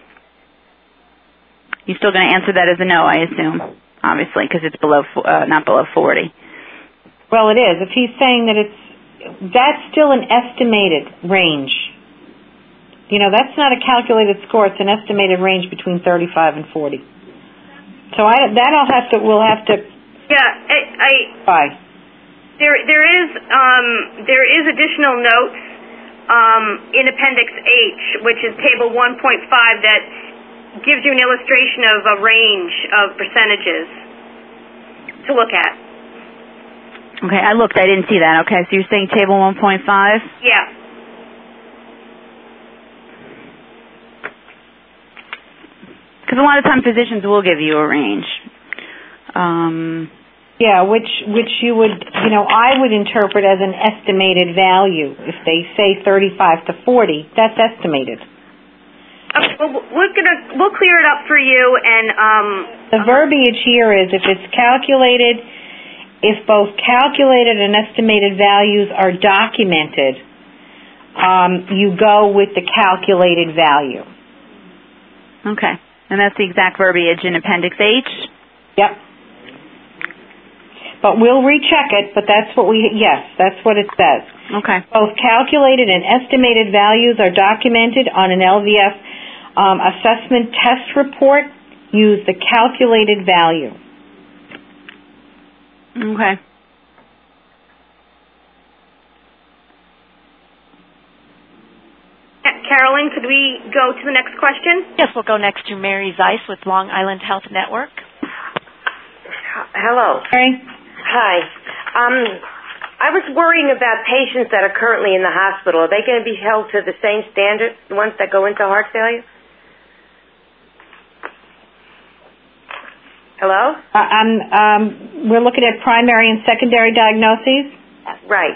You're still going to answer that as a no, I assume, obviously, because it's below, uh, not below forty. Well, it is. If he's saying that it's, that's still an estimated range. You know, that's not a calculated score. It's an estimated range between thirty-five and forty. So I, that I'll have to, we'll have to. Yeah, I. I Bye. There, there is, um, there is additional notes um, in Appendix H, which is Table one point five, that gives you an illustration of a range of percentages to look at. Okay, I looked. I didn't see that. Okay, so you're saying Table one point five? Yeah. Because a lot of times physicians will give you a range. Um, yeah, which which you would, you know, I would interpret as an estimated value. If they say thirty-five to forty, that's estimated. Okay, well, we're gonna we'll clear it up for you, and um, the verbiage here is if it's calculated, if both calculated and estimated values are documented, um, you go with the calculated value. Okay, and that's the exact verbiage in Appendix H? Yep. But we'll recheck it, but that's what we, yes, that's what it says. Okay. Both calculated and estimated values are documented on an L V F um, assessment test report. Use the calculated value. Okay. Carolyn, could we go to the next question? Yes, we'll go next to Mary Zeiss with Long Island Health Network. Hello. Mary? Hi. Um, I was worrying about patients that are currently in the hospital. Are they going to be held to the same standards, the ones that go into heart failure? Hello? Uh, um, um, we're looking at primary and secondary diagnoses. Right.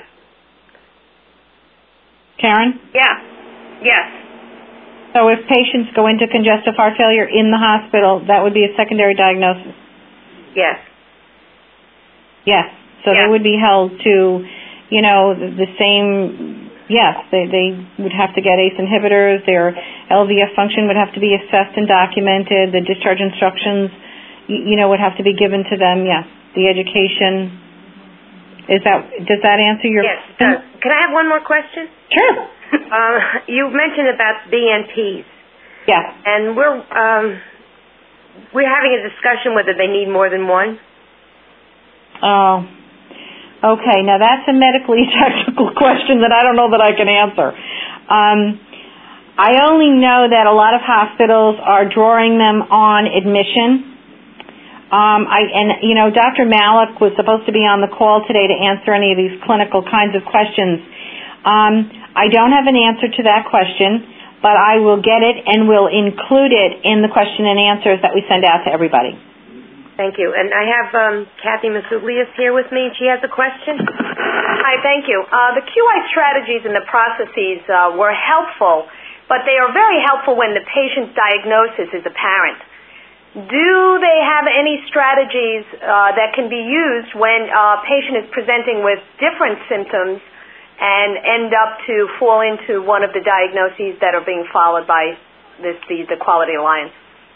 Karen? Yeah. Yes. So if patients go into congestive heart failure in the hospital, that would be a secondary diagnosis? Yes. Yes. So yeah. they would be held to, you know, the, the same, yes, they, they would have to get A C E inhibitors, their L V F function would have to be assessed and documented, the discharge instructions, you, you know, would have to be given to them, yes. The education, is that, does that answer your Yes. Uh, can I have one more question? Sure. uh, you mentioned about B N Ps. Yes. And we're, um, we're having a discussion whether they need more than one. Oh, okay. Now that's a medically technical question that I don't know that I can answer. Um, I only know that a lot of hospitals are drawing them on admission. Um, I and you know, Doctor Malik was supposed to be on the call today to answer any of these clinical kinds of questions. Um, I don't have an answer to that question, but I will get it and will include it in the question and answers that we send out to everybody. Thank you. And I have um, Kathy Masuglias here with me. She has a question. Hi, thank you. Uh, the Q I strategies and the processes uh, were helpful, but they are very helpful when the patient's diagnosis is apparent. Do they have any strategies uh, that can be used when a patient is presenting with different symptoms and end up to fall into one of the diagnoses that are being followed by this, the, the Quality Alliance?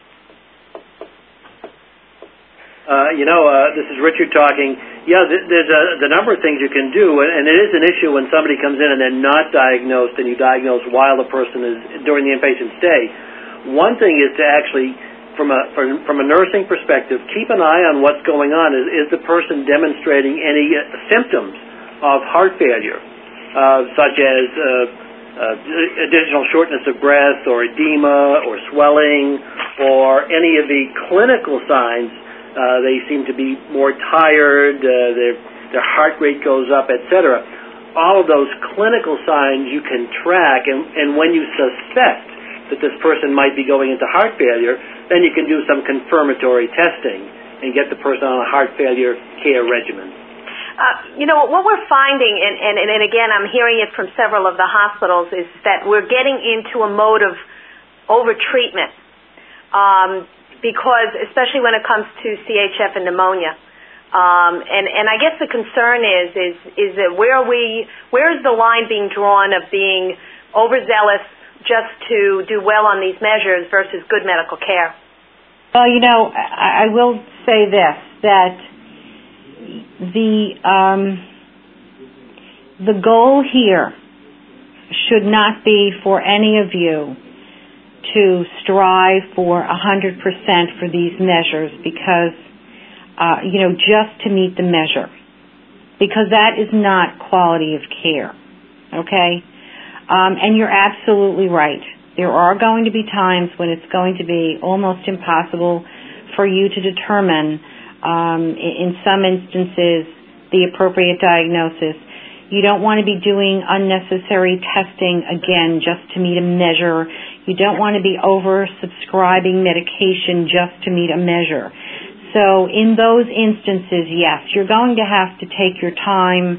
Uh, you know, uh, this is Richard talking. Yeah, th- there's a the number of things you can do, and, and it is an issue when somebody comes in and they're not diagnosed, and you diagnose while the person is during the inpatient stay. One thing is to actually, from a from, from a nursing perspective, keep an eye on what's going on. Is, is the person demonstrating any uh, symptoms of heart failure, uh, such as uh, uh, additional shortness of breath, or edema, or swelling, or any of the clinical signs? Uh, they seem to be more tired, uh, their, their heart rate goes up, et cetera. all of those clinical signs you can track, and, and when you suspect that this person might be going into heart failure, then you can do some confirmatory testing and get the person on a heart failure care regimen. Uh, you know, what we're finding, and, and, and again, I'm hearing it from several of the hospitals, is that we're getting into a mode of over-treatment, um, because, especially when it comes to C H F and pneumonia. Um, and, and I guess the concern is, is, is that where are we, where is the line being drawn of being overzealous just to do well on these measures versus good medical care? Well, you know, I, I will say this, that the um, the goal here should not be for any of you to strive for one hundred percent for these measures because, uh, you know, just to meet the measure, because that is not quality of care, okay? Um, and you're absolutely right. There are going to be times when it's going to be almost impossible for you to determine, um, in some instances, the appropriate diagnosis. You don't want to be doing unnecessary testing, again, just to meet a measure. You don't want to be oversubscribing medication just to meet a measure. So in those instances, yes, you're going to have to take your time,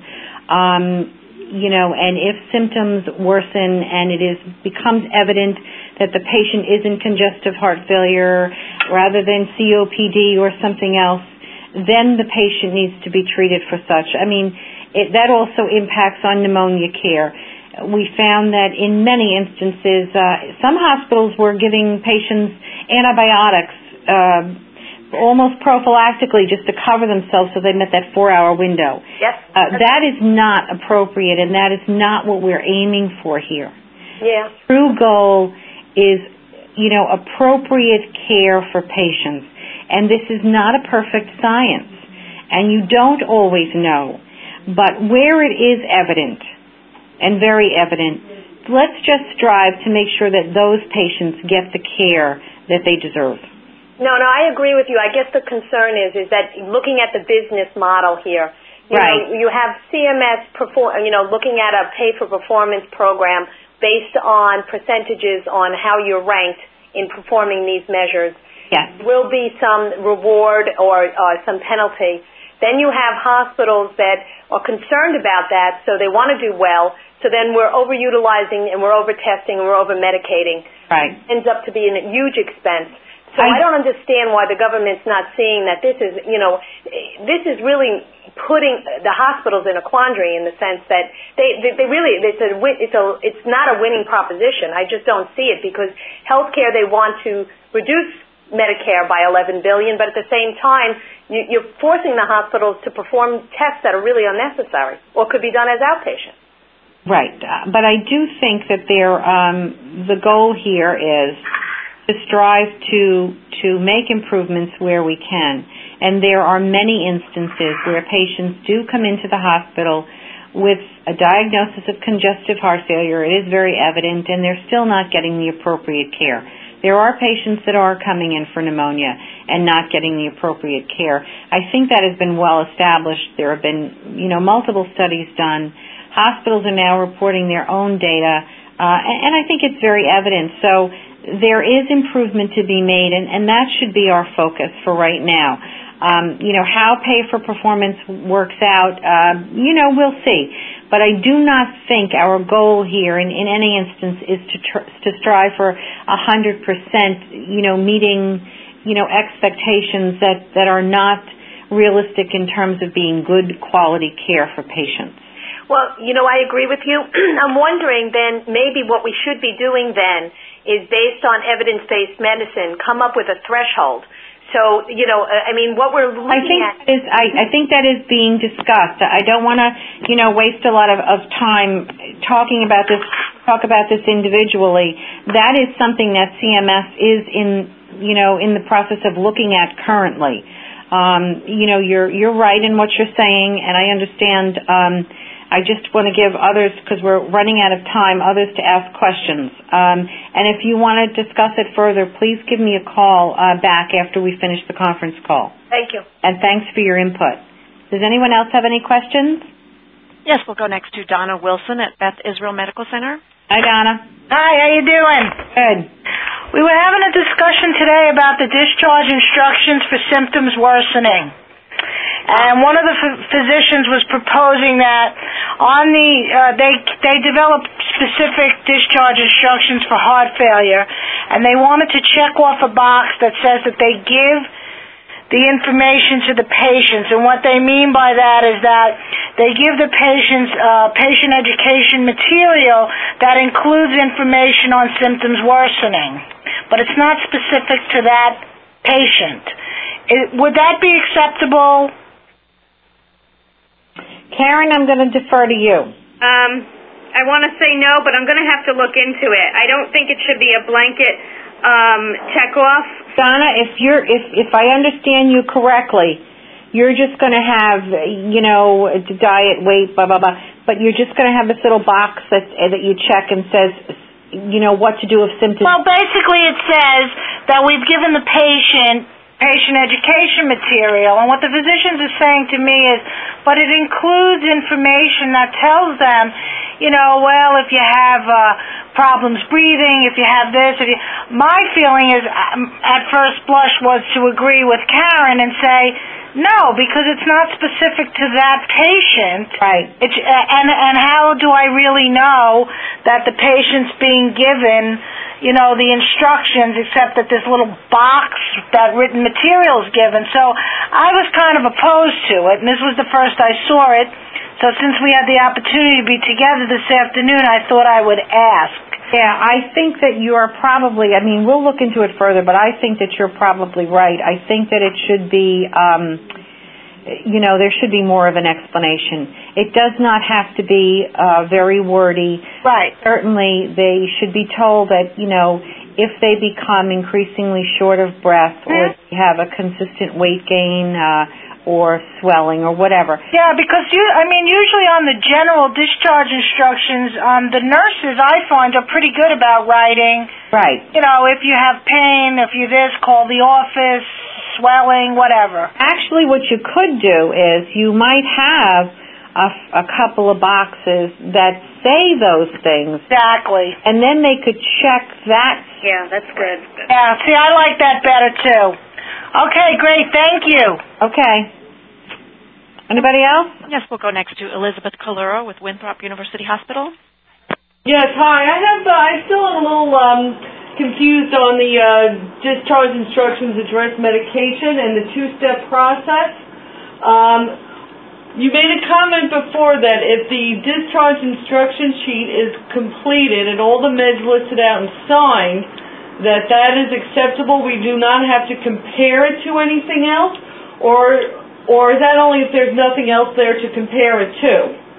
um, you know, and if symptoms worsen and it is becomes evident that the patient is in congestive heart failure rather than C O P D or something else, then the patient needs to be treated for such. I mean, it, that also impacts on pneumonia care. We found that in many instances, uh, some hospitals were giving patients antibiotics uh, almost prophylactically just to cover themselves so they met that four-hour window. Yes. Uh, that is not appropriate, and that is not what we're aiming for here. Yeah. True goal is, you know, appropriate care for patients. And this is not a perfect science, and you don't always know. But where it is evident, and very evident, let's just strive to make sure that those patients get the care that they deserve. No, no, I agree with you. I guess the concern is is that looking at the business model here, you right. know, you have C M S perform, you know, looking at a pay-for-performance program based on percentages on how you're ranked in performing these measures. Yes. Will be some reward or uh, some penalty. Then you have hospitals that are concerned about that, so they want to do well. So then we're overutilizing and we're over-testing and we're over-medicating. Right. Ends up to be a huge expense. So I, I don't understand why the government's not seeing that this is, you know, this is really putting the hospitals in a quandary in the sense that they, they, they really, it's a, it's a, it's not a winning proposition. I just don't see it because healthcare, they want to reduce Medicare by eleven billion dollars, but at the same time, you, you're forcing the hospitals to perform tests that are really unnecessary or could be done as outpatient. Right, uh, but I do think that there, um, the goal here is to strive to to make improvements where we can, and there are many instances where patients do come into the hospital with a diagnosis of congestive heart failure. It is very evident, and they're still not getting the appropriate care. There are patients that are coming in for pneumonia and not getting the appropriate care. I think that has been well established. There have been, you know, multiple studies done. Hospitals are now reporting their own data, uh, and, and I think it's very evident. So there is improvement to be made, and, and that should be our focus for right now. Um, you know, how pay for performance works out, uh, you know, we'll see. But I do not think our goal here in, in any instance is to tr- to strive for one hundred percent, you know, meeting, you know, expectations that, that are not realistic in terms of being good quality care for patients. Well, you know, I agree with you. I'm wondering then maybe what we should be doing then is based on evidence-based medicine, come up with a threshold. So, you know, I mean, what we're looking I think at... That is, I, I think that is being discussed. I don't want to, you know, waste a lot of, of time talking about this, talk about this individually. That is something that C M S is in, you know, in the process of looking at currently. Um, you know, you're, you're right in what you're saying, and I understand. Um, I just want to give others, because we're running out of time, others to ask questions. Um, and if you want to discuss it further, please give me a call uh, back after we finish the conference call. Thank you. And thanks for your input. Does anyone else have any questions? Yes, we'll go next to Donna Wilson at Beth Israel Medical Center. Hi, Donna. Hi, how you doing? Good. We were having a discussion today about the discharge instructions for symptoms worsening. And one of the f- physicians was proposing that on the uh, they they developed specific discharge instructions for heart failure, and they wanted to check off a box that says that they give the information to the patients. And what they mean by that is that they give the patients uh, patient education material that includes information on symptoms worsening, but it's not specific to that patient. It, would that be acceptable? Karen, I'm going to defer to you. Um, I want to say no, but I'm going to have to look into it. I don't think it should be a blanket um, check-off. Donna, if you're if if I understand you correctly, you're just going to have, you know, diet, weight, blah blah blah, but you're just going to have this little box that that you check and says, you know, what to do if symptoms. Well, basically, it says that we've given the patient patient education material, and what the physicians are saying to me is, but it includes information that tells them, you know, well, if you have uh, problems breathing, if you have this, if you... My feeling is, um, at first blush, was to agree with Karen and say, no, because it's not specific to that patient. Right. It's, uh, and, and how do I really know that the patient's being given, you know, the instructions, except that this little box that written material is given? So I was kind of opposed to it, and this was the first I saw it. So since we had the opportunity to be together this afternoon, I thought I would ask. Yeah, I think that you are probably, I mean, we'll look into it further, but I think that you're probably right. I think that it should be, um, you know, there should be more of an explanation. It does not have to be uh, very wordy. Right. Certainly they should be told that, you know, if they become increasingly short of breath or mm-hmm. have a consistent weight gain, uh, or swelling or whatever. Yeah, because you, I mean, usually on the general discharge instructions, um, the nurses, I find, are pretty good about writing. Right. You know, if you have pain, if you this, call the office, swelling, whatever. Actually, what you could do is you might have a, a couple of boxes that say those things. Exactly. And then they could check that. Yeah, that's good. Yeah, see, I like that better, too. Okay, great. Thank you. Okay. Anybody else? Yes, we'll go next to Elizabeth Calero with Winthrop University Hospital. Yes, hi. I have. Uh, I still am a little um, confused on the uh, discharge instructions address medication and the two-step process. Um, you made a comment before that if the discharge instruction sheet is completed and all the meds listed out and signed, that that is acceptable. We do not have to compare it to anything else, or or is that only if there's nothing else there to compare it to?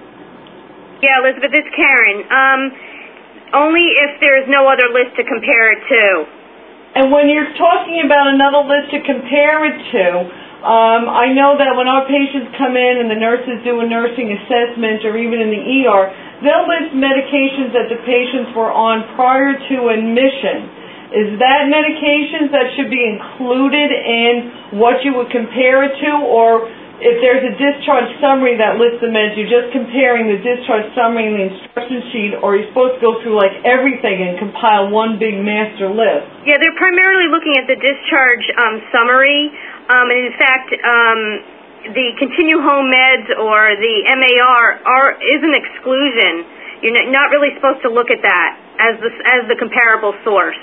Yeah, Elizabeth, it's Karen. Um, only if there's no other list to compare it to. And when you're talking about another list to compare it to, um, I know that when our patients come in and the nurses do a nursing assessment or even in the E R, they'll list medications that the patients were on prior to admission. Is that medications that should be included in what you would compare it to, or if there's a discharge summary that lists the meds, you're just comparing the discharge summary and the instruction sheet, or are you supposed to go through like everything and compile one big master list? Yeah, they're primarily looking at the discharge um, summary, um, and in fact, um, the continue home meds or the M A R are, is an exclusion. You're not really supposed to look at that as the, as the comparable source.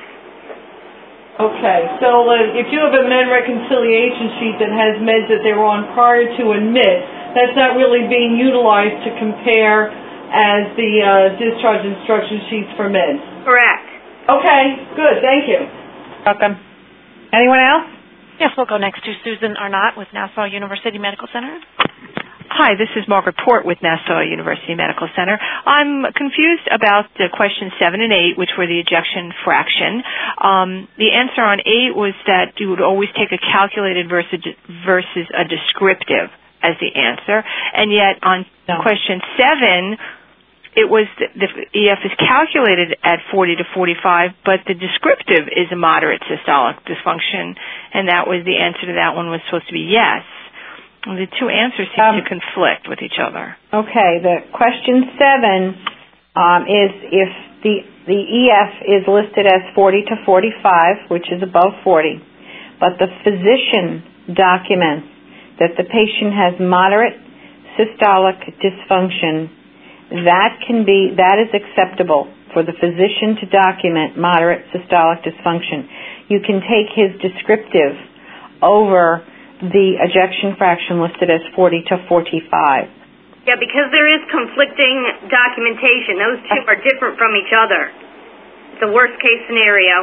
Okay, so uh, if you have a med reconciliation sheet that has meds that they were on prior to admit, that's not really being utilized to compare as the uh, discharge instruction sheets for meds. Correct. Okay, good, thank you. Welcome. Anyone else? Yes, we'll go next to Susan Arnott with Nassau University Medical Center. Hi, this is Margaret Port with Nassau University Medical Center. I'm confused about the questions seven and eight, which were the ejection fraction. Um, the answer on eight was that you would always take a calculated versus, versus a descriptive as the answer, and yet on no. question seven, it was the, the E F is calculated at forty to forty-five, but the descriptive is a moderate systolic dysfunction, and that was the answer to that one was supposed to be yes. The two answers seem Um, to conflict with each other. Okay, the question seven um, is if the the E F is listed as forty to forty-five, which is above forty, but the physician documents that the patient has moderate systolic dysfunction, that can be that is acceptable for the physician to document moderate systolic dysfunction. You can take his descriptive over the ejection fraction listed as forty to forty-five. Yeah, because there is conflicting documentation. Those two are different from each other. The worst case scenario.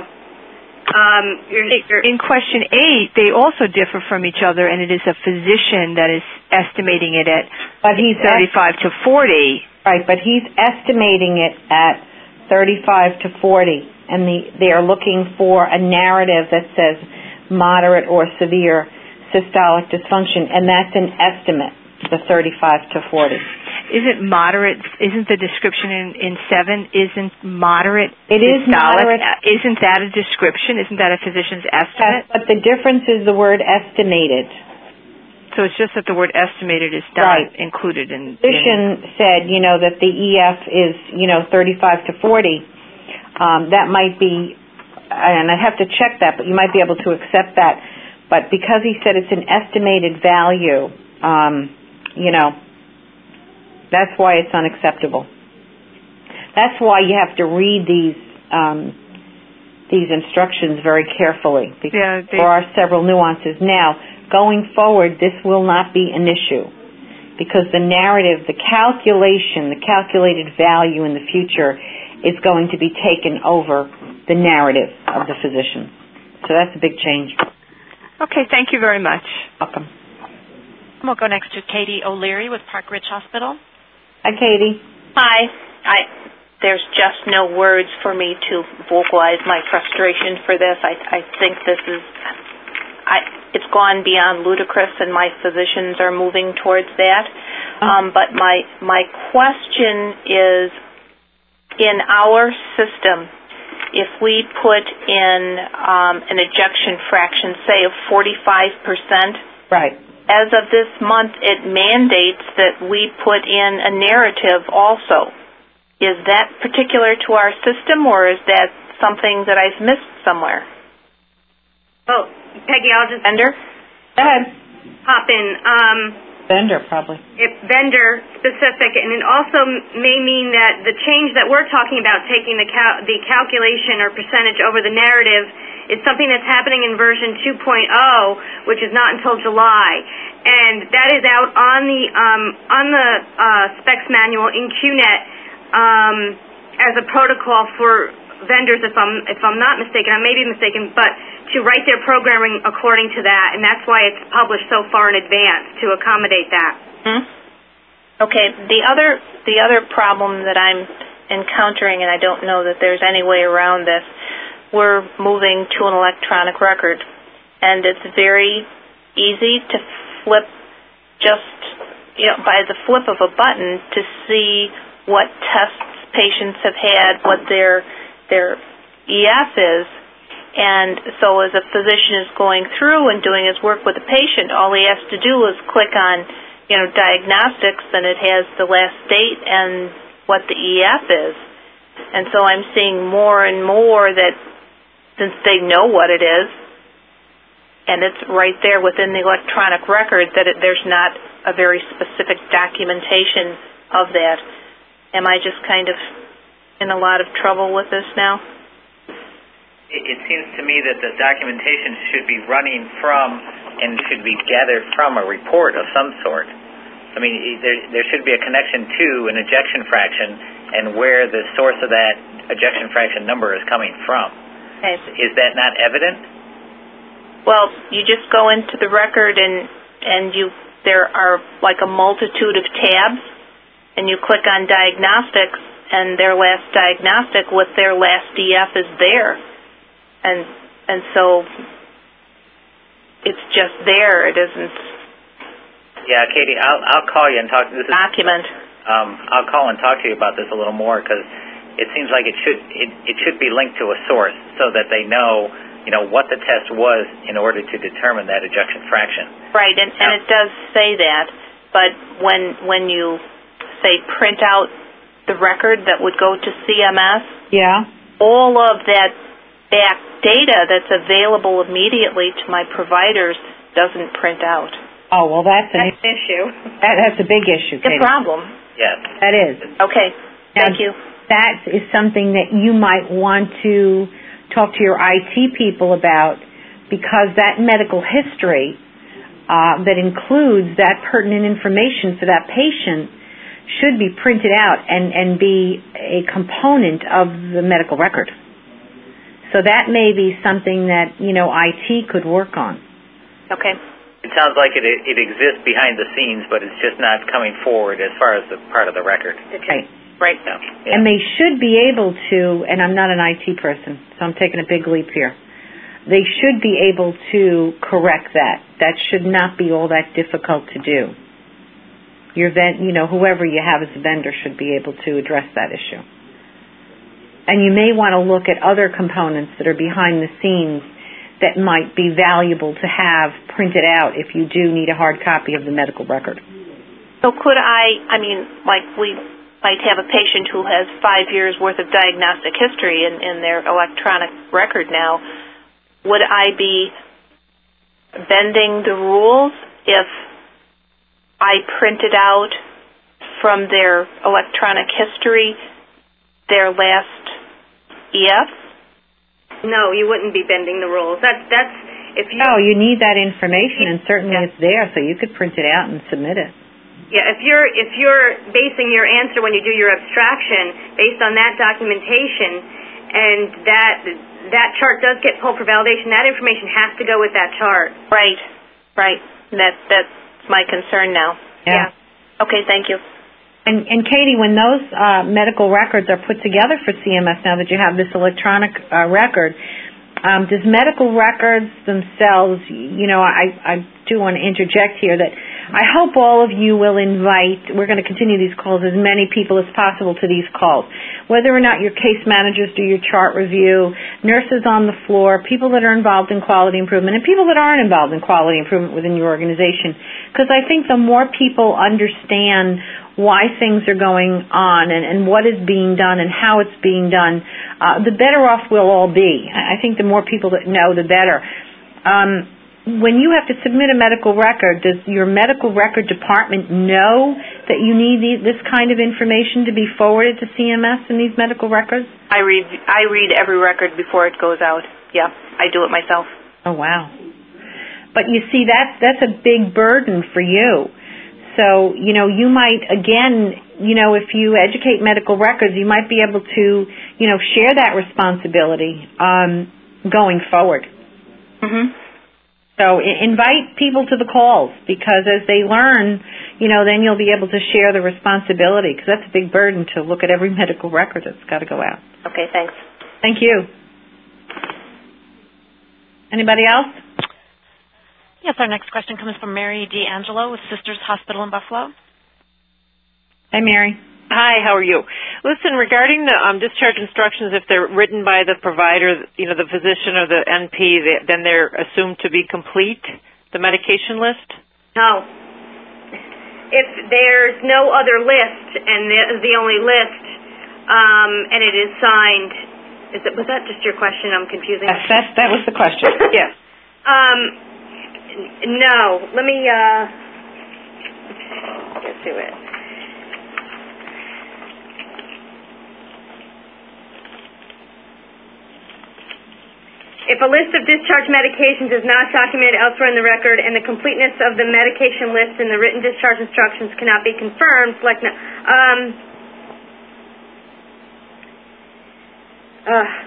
Um, you're, you're In question eight, they also differ from each other, and it is a physician that is estimating it at but he's thirty-five to forty. Right, but he's estimating it at thirty-five to forty, and the, they are looking for a narrative that says moderate or severe systolic dysfunction, and that's an estimate, the thirty-five to forty. Isn't moderate, isn't the description in, in seven, isn't moderate It is systolic, moderate. isn't that a description? Isn't that a physician's estimate? Yes, but the difference is the word estimated. So it's just that the word estimated is not Right. included in... The physician said, you know, that the E F is, you know, thirty-five to forty. Um, that might be, and I have to check that, but you might be able to accept that. But because he said it's an estimated value, um, you know, that's why it's unacceptable. That's why you have to read these um, these instructions very carefully, because Yeah, they- there are several nuances. Now, going forward, this will not be an issue, because the narrative, the calculation, the calculated value in the future is going to be taken over the narrative of the physician. So that's a big change. Okay, thank you very much. Welcome. We'll go next to Katie O'Leary with Park Ridge Hospital. Hi, Katie. Hi. I, there's just no words for me to vocalize my frustration for this. I, I think this is, I, it's gone beyond ludicrous, and my physicians are moving towards that. Um, but my my question is, in our system, if we put in um, an ejection fraction, say of forty-five percent, right? As of this month, it mandates that we put in a narrative also. Is that particular to our system, or is that something that I've missed somewhere? Oh, Peggy, I'll just vendor. Go ahead. Hop in. Um, vendor, probably. If vendor specific, and it also may mean that the change that we're talking about, taking the cal- the calculation or percentage over the narrative, is something that's happening in version two point oh, which is not until July, and that is out on the um, on the uh, specs manual in Q net um, as a protocol for vendors, if I'm if I'm not mistaken. I may be mistaken, but to write their programming according to that, and that's why it's published so far in advance to accommodate that. Hmm? Okay. The other the other problem that I'm encountering, and I don't know that there's any way around this, we're moving to an electronic record, and it's very easy to flip just you know by the flip of a button to see what tests patients have had, what their their E F is. And so as a physician is going through and doing his work with the patient, all he has to do is click on, you know, diagnostics, and it has the last date and what the E F is. And so I'm seeing more and more that since they know what it is, and it's right there within the electronic record, that it, there's not a very specific documentation of that. Am I just kind of in a lot of trouble with this now? It seems to me that the documentation should be running from and should be gathered from a report of some sort. I mean, there, there should be a connection to an ejection fraction and where the source of that ejection fraction number is coming from. Okay. Is that not evident? Well, you just go into the record and and you there are like a multitude of tabs, and you click on diagnostics, and their last diagnostic with their last E F is there. And and so it's just there. It isn't. Yeah, Katie, I'll I'll call you and talk. This is, document. Um, I'll call and talk to you about this a little more, because it seems like it should it, it should be linked to a source so that they know you know, what the test was in order to determine that ejection fraction. Right, and, and it does say that, but when when you say print out the record that would go to C M S, yeah, all of that back data that's available immediately to my providers doesn't print out. Oh, well, that's an That's an issue. That, that's a big issue, It's a Katie. problem. Yes. That is. Okay, Now, thank you. That is something that you might want to talk to your I T people about, because that medical history uh, that includes that pertinent information for that patient should be printed out and, and be a component of the medical record. So that may be something that, you know, I T could work on. Okay. It sounds like it it exists behind the scenes, but it's just not coming forward as far as the part of the record. Right. Right. No. Yeah. And they should be able to, and I'm not an I T person, so I'm taking a big leap here. They should be able to correct that. That should not be all that difficult to do. Your ven- you know, whoever you have as a vendor should be able to address that issue. And you may want to look at other components that are behind the scenes that might be valuable to have printed out if you do need a hard copy of the medical record. So could I, I mean, like we might have a patient who has five years worth of diagnostic history in, in their electronic record now. Would I be bending the rules if I printed out from their electronic history their last E F? No, you wouldn't be bending the rules. That's that's if you. No, you need that information, and certainly it's there, so you could print it out and submit it. Yeah, if you're if you're basing your answer when you do your abstraction based on that documentation, and that that chart does get pulled for validation, that information has to go with that chart. Right, right. That that's my concern now. Yeah. yeah. Okay, thank you. And, and Katie, when those uh, medical records are put together for C M S, now that you have this electronic uh, record, um, does medical records themselves, you know, I, I do want to interject here that I hope all of you will invite, we're going to continue these calls, as many people as possible to these calls. Whether or not your case managers do your chart review, nurses on the floor, people that are involved in quality improvement, and people that aren't involved in quality improvement within your organization. Because I think the more people understand why things are going on and, and what is being done and how it's being done, uh, the better off we'll all be. I think the more people that know, the better. Um, when you have to submit a medical record, does your medical record department know that you need these, this kind of information to be forwarded to C M S in these medical records? I read I read every record before it goes out. Yeah, I do it myself. Oh, wow. But you see, that's, that's a big burden for you. So, you know, you might, again, you know, if you educate medical records, you might be able to, you know, share that responsibility um, going forward. Mm-hmm. So I- invite people to the calls, because as they learn, you know, then you'll be able to share the responsibility, because that's a big burden to look at every medical record that's got to go out. Okay, thanks. Thank you. Anybody else? Yes, our next question comes from Mary D'Angelo with Sisters Hospital in Buffalo. Hi, Mary. Hi, how are you? Listen, regarding the um, discharge instructions, if they're written by the provider, you know, the physician or the N P, they, then they're assumed to be complete, the medication list? No. If there's no other list, and this is the only list, um, and it is signed, is it, was that just your question? I'm confusing. Yes, that, that was the question. Yes. Um, no. Let me uh, get to it. If a list of discharge medications is not documented elsewhere in the record and the completeness of the medication list in the written discharge instructions cannot be confirmed, select no. Um, uh,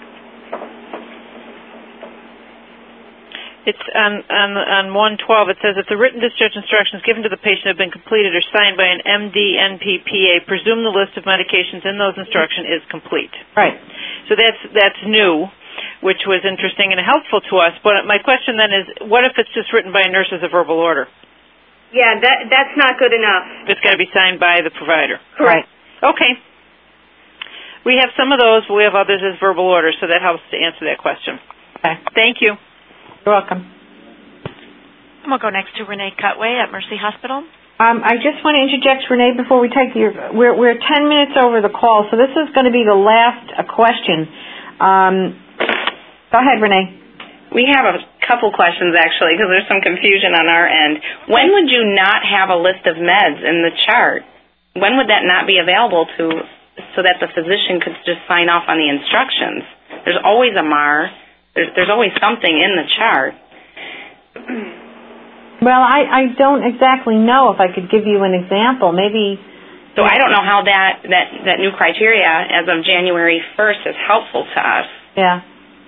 It's on, on, on one twelve, it says, if the written discharge instructions given to the patient have been completed or signed by an M D N P P A, presume the list of medications in those instructions is complete. Right. So that's, that's new, which was interesting and helpful to us. But my question then is, what if it's just written by a nurse as a verbal order? yeah, that that's not good enough. It's got to be signed by the provider. Correct. Okay. We have some of those, but we have others as verbal orders, so that helps to answer that question. Okay. Thank you. You're welcome. And we'll go next to Renee Cutway at Mercy Hospital. Um, I just want to interject, Renee, before we take your, we're, we're ten minutes over the call, so this is going to be the last uh, question. Um, go ahead, Renee. We have a couple questions, actually, because there's some confusion on our end. When would you not have a list of meds in the chart? When would that not be available to, so that the physician could just sign off on the instructions? There's always a M A R. There's, there's always something in the chart. Well, I, I don't exactly know if I could give you an example. Maybe. So I don't know how that, that, that new criteria as of January first is helpful to us. Yeah.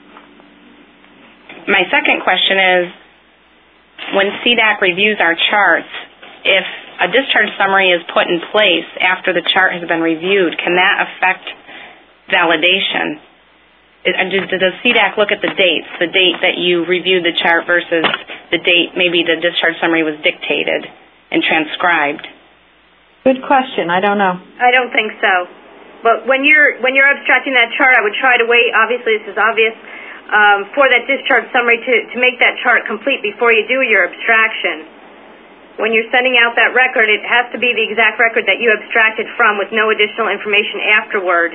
My second question is, when C D A C reviews our charts, if a discharge summary is put in place after the chart has been reviewed, can that affect validation? Does C D A C look at the dates, the date that you reviewed the chart versus the date maybe the discharge summary was dictated and transcribed? Good question. I don't know. I don't think so. But when you're when you're abstracting that chart, I would try to wait. Obviously, this is obvious um, for that discharge summary to to make that chart complete before you do your abstraction. When you're sending out that record, it has to be the exact record that you abstracted from, with no additional information afterward.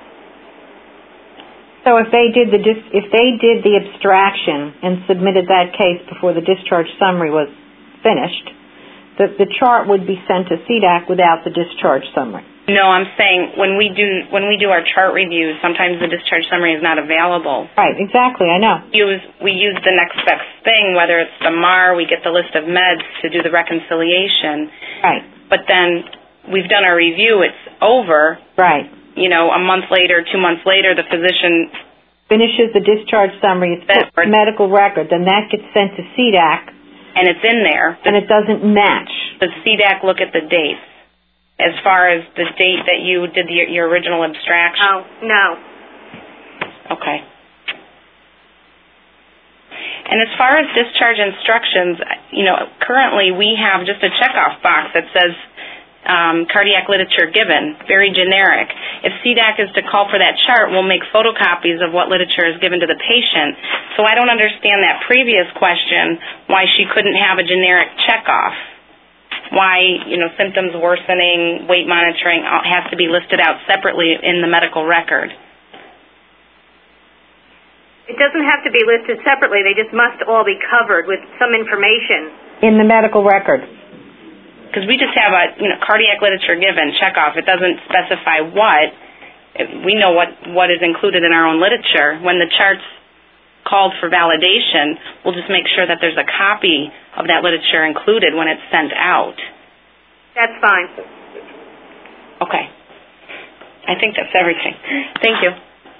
So if they did the dis- if they did the abstraction and submitted that case before the discharge summary was finished, the the chart would be sent to C D A C without the discharge summary. No, I'm saying when we do when we do our chart reviews, sometimes the discharge summary is not available. Right, exactly. I know. Use we use the next best thing, whether it's the M A R, we get the list of meds to do the reconciliation. Right. But then we've done our review; it's over. Right. You know, a month later, two months later, the physician finishes the discharge summary, it's put medical record, then that gets sent to C D A C. And it's in there. And it doesn't match. Does C D A C look at the dates as far as the date that you did the, your original abstraction? Oh, no. Okay. And as far as discharge instructions, you know, currently we have just a checkoff box that says Um, cardiac literature given, very generic. If C D A C is to call for that chart, we'll make photocopies of what literature is given to the patient. So I don't understand that previous question, why she couldn't have a generic checkoff. Why, you know, symptoms worsening, weight monitoring has to be listed out separately in the medical record. It doesn't have to be listed separately. They just must all be covered with some information. In the medical record. Because we just have a, you know, cardiac literature given, check off. It doesn't specify what. We know what, what is included in our own literature. When the chart's called for validation, we'll just make sure that there's a copy of that literature included when it's sent out. That's fine. Okay. I think that's everything. Thank you.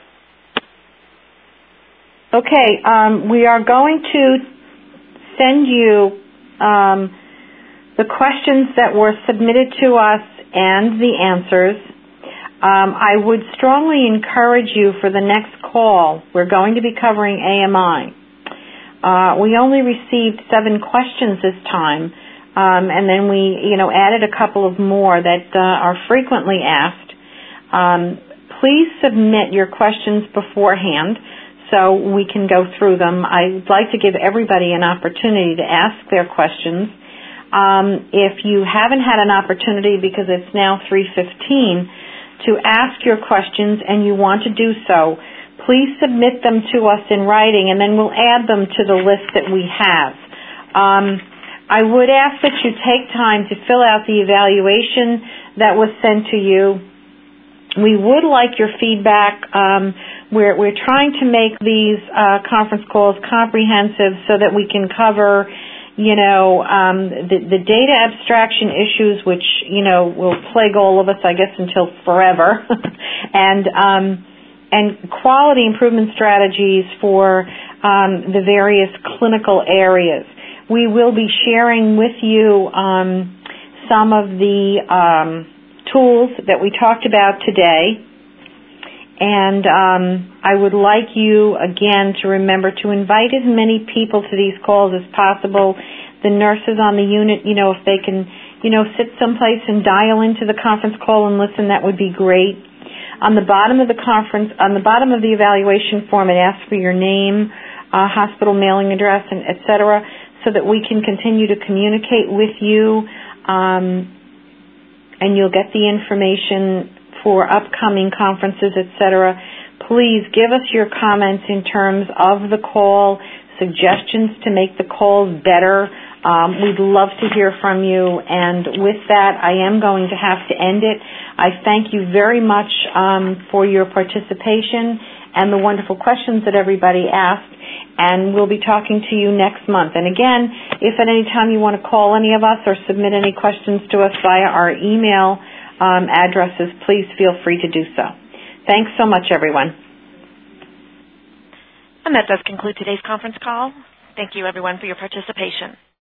Okay, um, we are going to send you um, the questions that were submitted to us and the answers. Um, I would strongly encourage you for the next call. We're going to be covering A M I. Uh, we only received seven questions this time, um, and then we, you know, added a couple of more that uh, are frequently asked. Um, please submit your questions beforehand so we can go through them. I'd like to give everybody an opportunity to ask their questions. Um, if you haven't had an opportunity, because it's now three fifteen, to ask your questions and you want to do so, please submit them to us in writing, and then we'll add them to the list that we have. Um, I would ask that you take time to fill out the evaluation that was sent to you. We would like your feedback. Um, we're, we're trying to make these uh, conference calls comprehensive so that we can cover you know, um, the, the data abstraction issues, which, you know, will plague all of us, I guess, until forever, and um, and quality improvement strategies for um, the various clinical areas. We will be sharing with you um, some of the um, tools that we talked about today, and um, I would like you, again, to remember to invite as many people to these calls as possible. The nurses on the unit, you know, if they can, you know, sit someplace and dial into the conference call and listen, that would be great. On the bottom of the conference, on the bottom of the evaluation form, it asks for your name, uh, hospital mailing address, and et cetera, so that we can continue to communicate with you, um, and you'll get the information for upcoming conferences, et cetera. Please give us your comments in terms of the call, suggestions to make the calls better. Um, we'd love to hear from you. And with that, I am going to have to end it. I thank you very much um, for your participation and the wonderful questions that everybody asked. And we'll be talking to you next month. And again, if at any time you want to call any of us or submit any questions to us via our email um, addresses, please feel free to do so. Thanks so much, everyone. And that does conclude today's conference call. Thank you, everyone, for your participation.